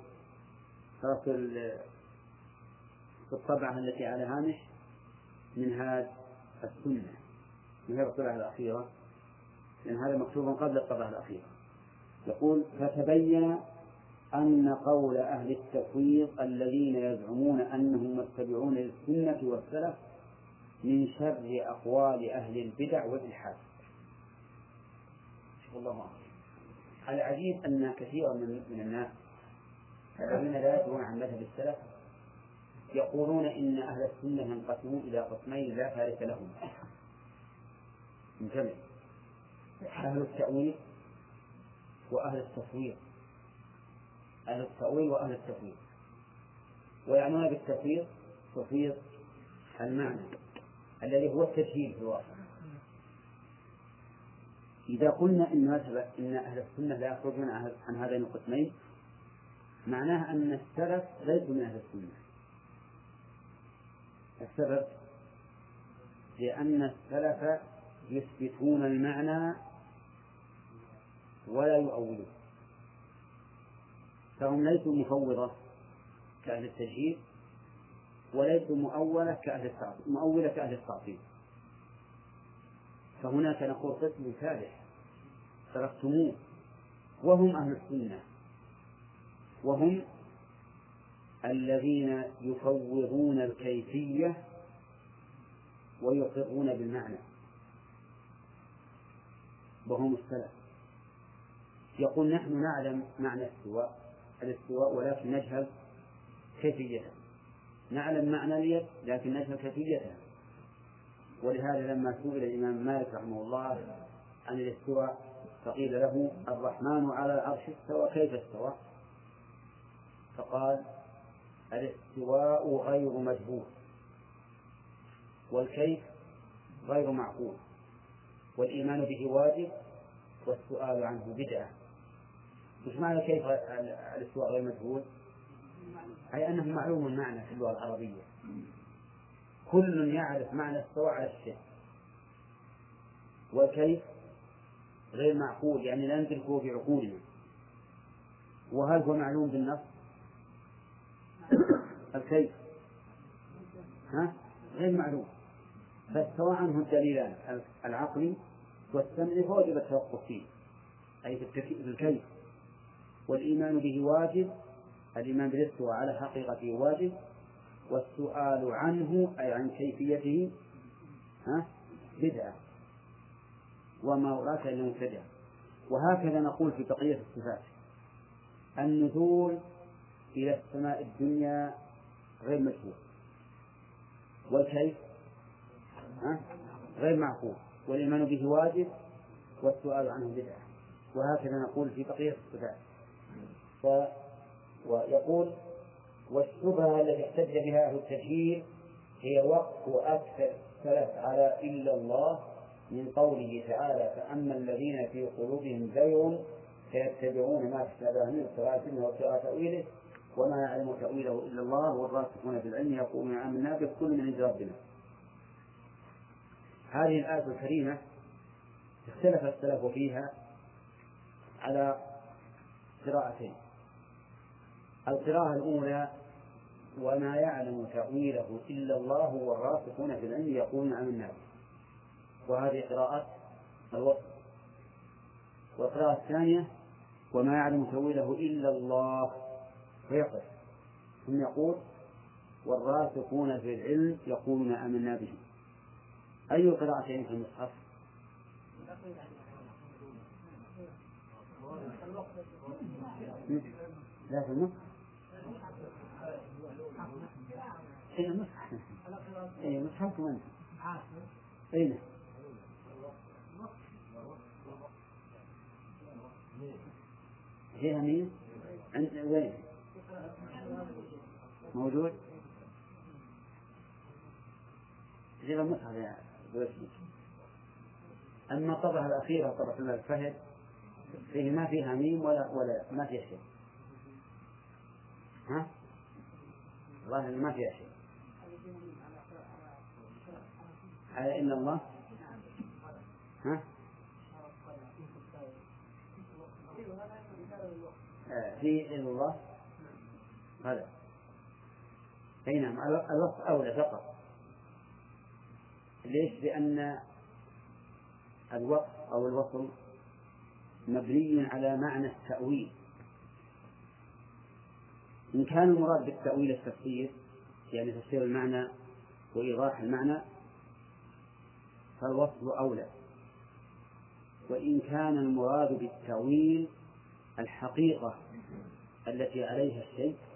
في الطبعة التي على هامش من هذا السنة، من هذه الطبعة الأخيرة، لأن هذا مكتوب قبل الطبعة الأخيرة. يقول فتبين أن قول أهل التفويض الذين يزعمون أنهم متبعون للسنة والسلف من شر أقوال أهل البدع والإلحاد. والله أعلم. العجيب أن كثيرا من, من الناس الذين لا يدرون عن مذهب السلف يقولون إن أهل السنة ينقسمون إلى قسمين لا ثالث لهم من جمع: أهل التأويل وأهل التفويض. أهل التأويل وأهل التفويض، ويعنون بالتفويض تفويض المعنى الذي هو التجهيل في الواقع. إذا قلنا إن إن أهل السنة لا يخرجون عن هذين القسمين، معناه أن السلف ليسوا من أهل السنة. السبب لأن السلف يثبتون المعنى ولا يؤولون، فهم ليسوا مفوضة كأهل التجهيل وليسوا مؤولة كأهل التعطيل مؤولة كأهل التعطيل. فهناك نقول قسم ثالث تركتموه وهم أهل السنة، وهم الذين يفوضون الكيفية ويقرون بالمعنى، وهم السلف. يقول نحن نعلم معنى الاستواء الاستواء ولكن نجهل كيفيته، نعلم معنى اليد لكن نجهل كيفيتها. ولهذا لما سئل الإمام مالك رحمه الله عن الاستواء فقيل له الرحمن على العرش استوى كيف استوى؟ فقال الاستواء غير مجهول والكيف غير معقول والإيمان به واجب والسؤال عنه بدعة. مش معنى كيف الاستواء غير مجهول؟ أي أنه معلوم المعنى في اللغة العربية، كل يعرف معنى استوى على الشيء. والكيف غير معقول يعني لا ندركه بعقولنا. وهل هو معلوم بالنص؟ الكيف ها غير معلوم، فاستوى عنه الدليلان العقلي والسمعي فوجب التوقف فيه أي في الكيف. والإيمان به واجب، الإيمان بالاستواء على حقيقته واجب، والسؤال عنه أي عن كيفيته ها بدعة وما وراك إلا مبتدع. وهكذا نقول في بقية الصفات: النزول إلى السماء الدنيا غير مشهور، والكيف ها غير معقول، والإيمان به واجب، والسؤال عنه بدعة. وهكذا نقول في بقية الصفات. ف... ويقول والشبهة التي احتج بها أهل التجهيل هي وقف أكثر السلف على إلا الله من قوله تعالى: فأما الذين في قلوبهم زيغ فيتبعون ما تشابه منه ابتغاء فتنه وابتغاء تأويله وما يعلم تأويله إلا الله والراسخون في العلم يقولون آمنا به كل من عند ربنا. هذه الآية الكريمة اختلف السلف فيها على قراءتين: القراءة الأولى وما يعلم تأويله إلا الله والراسخون في العلم يقولون آمنا به، وهذه قراءة الوصف. والقراءة الثانية وما يعلم تأويله إلا الله فيقف، ثم يقول والراسخون في العلم يقولون آمنا به. أي قراءتين في المصحف؟ لا في المصحف أي مصحف أي مصحف كمان أين فيها مين عند وين موجود غير المصحف يا بوسني. أما الطبعة الأخيرة طبعة الفهد فيه ما فيها ميم ولا ولا ما فيها شيء. ها والله ما فيها شيء على إن الله ها في إلا الله هذا أي نعم الوصف أولى فقط. ليش؟ لأن الوصف أو الوصل مبني على معنى التأويل. إن كان المراد بالتأويل التفسير يعني تفسير المعنى وإيضاح المعنى فالوصل أولى، وإن كان المراد بالتأويل الحقيقة التي عليها الشيء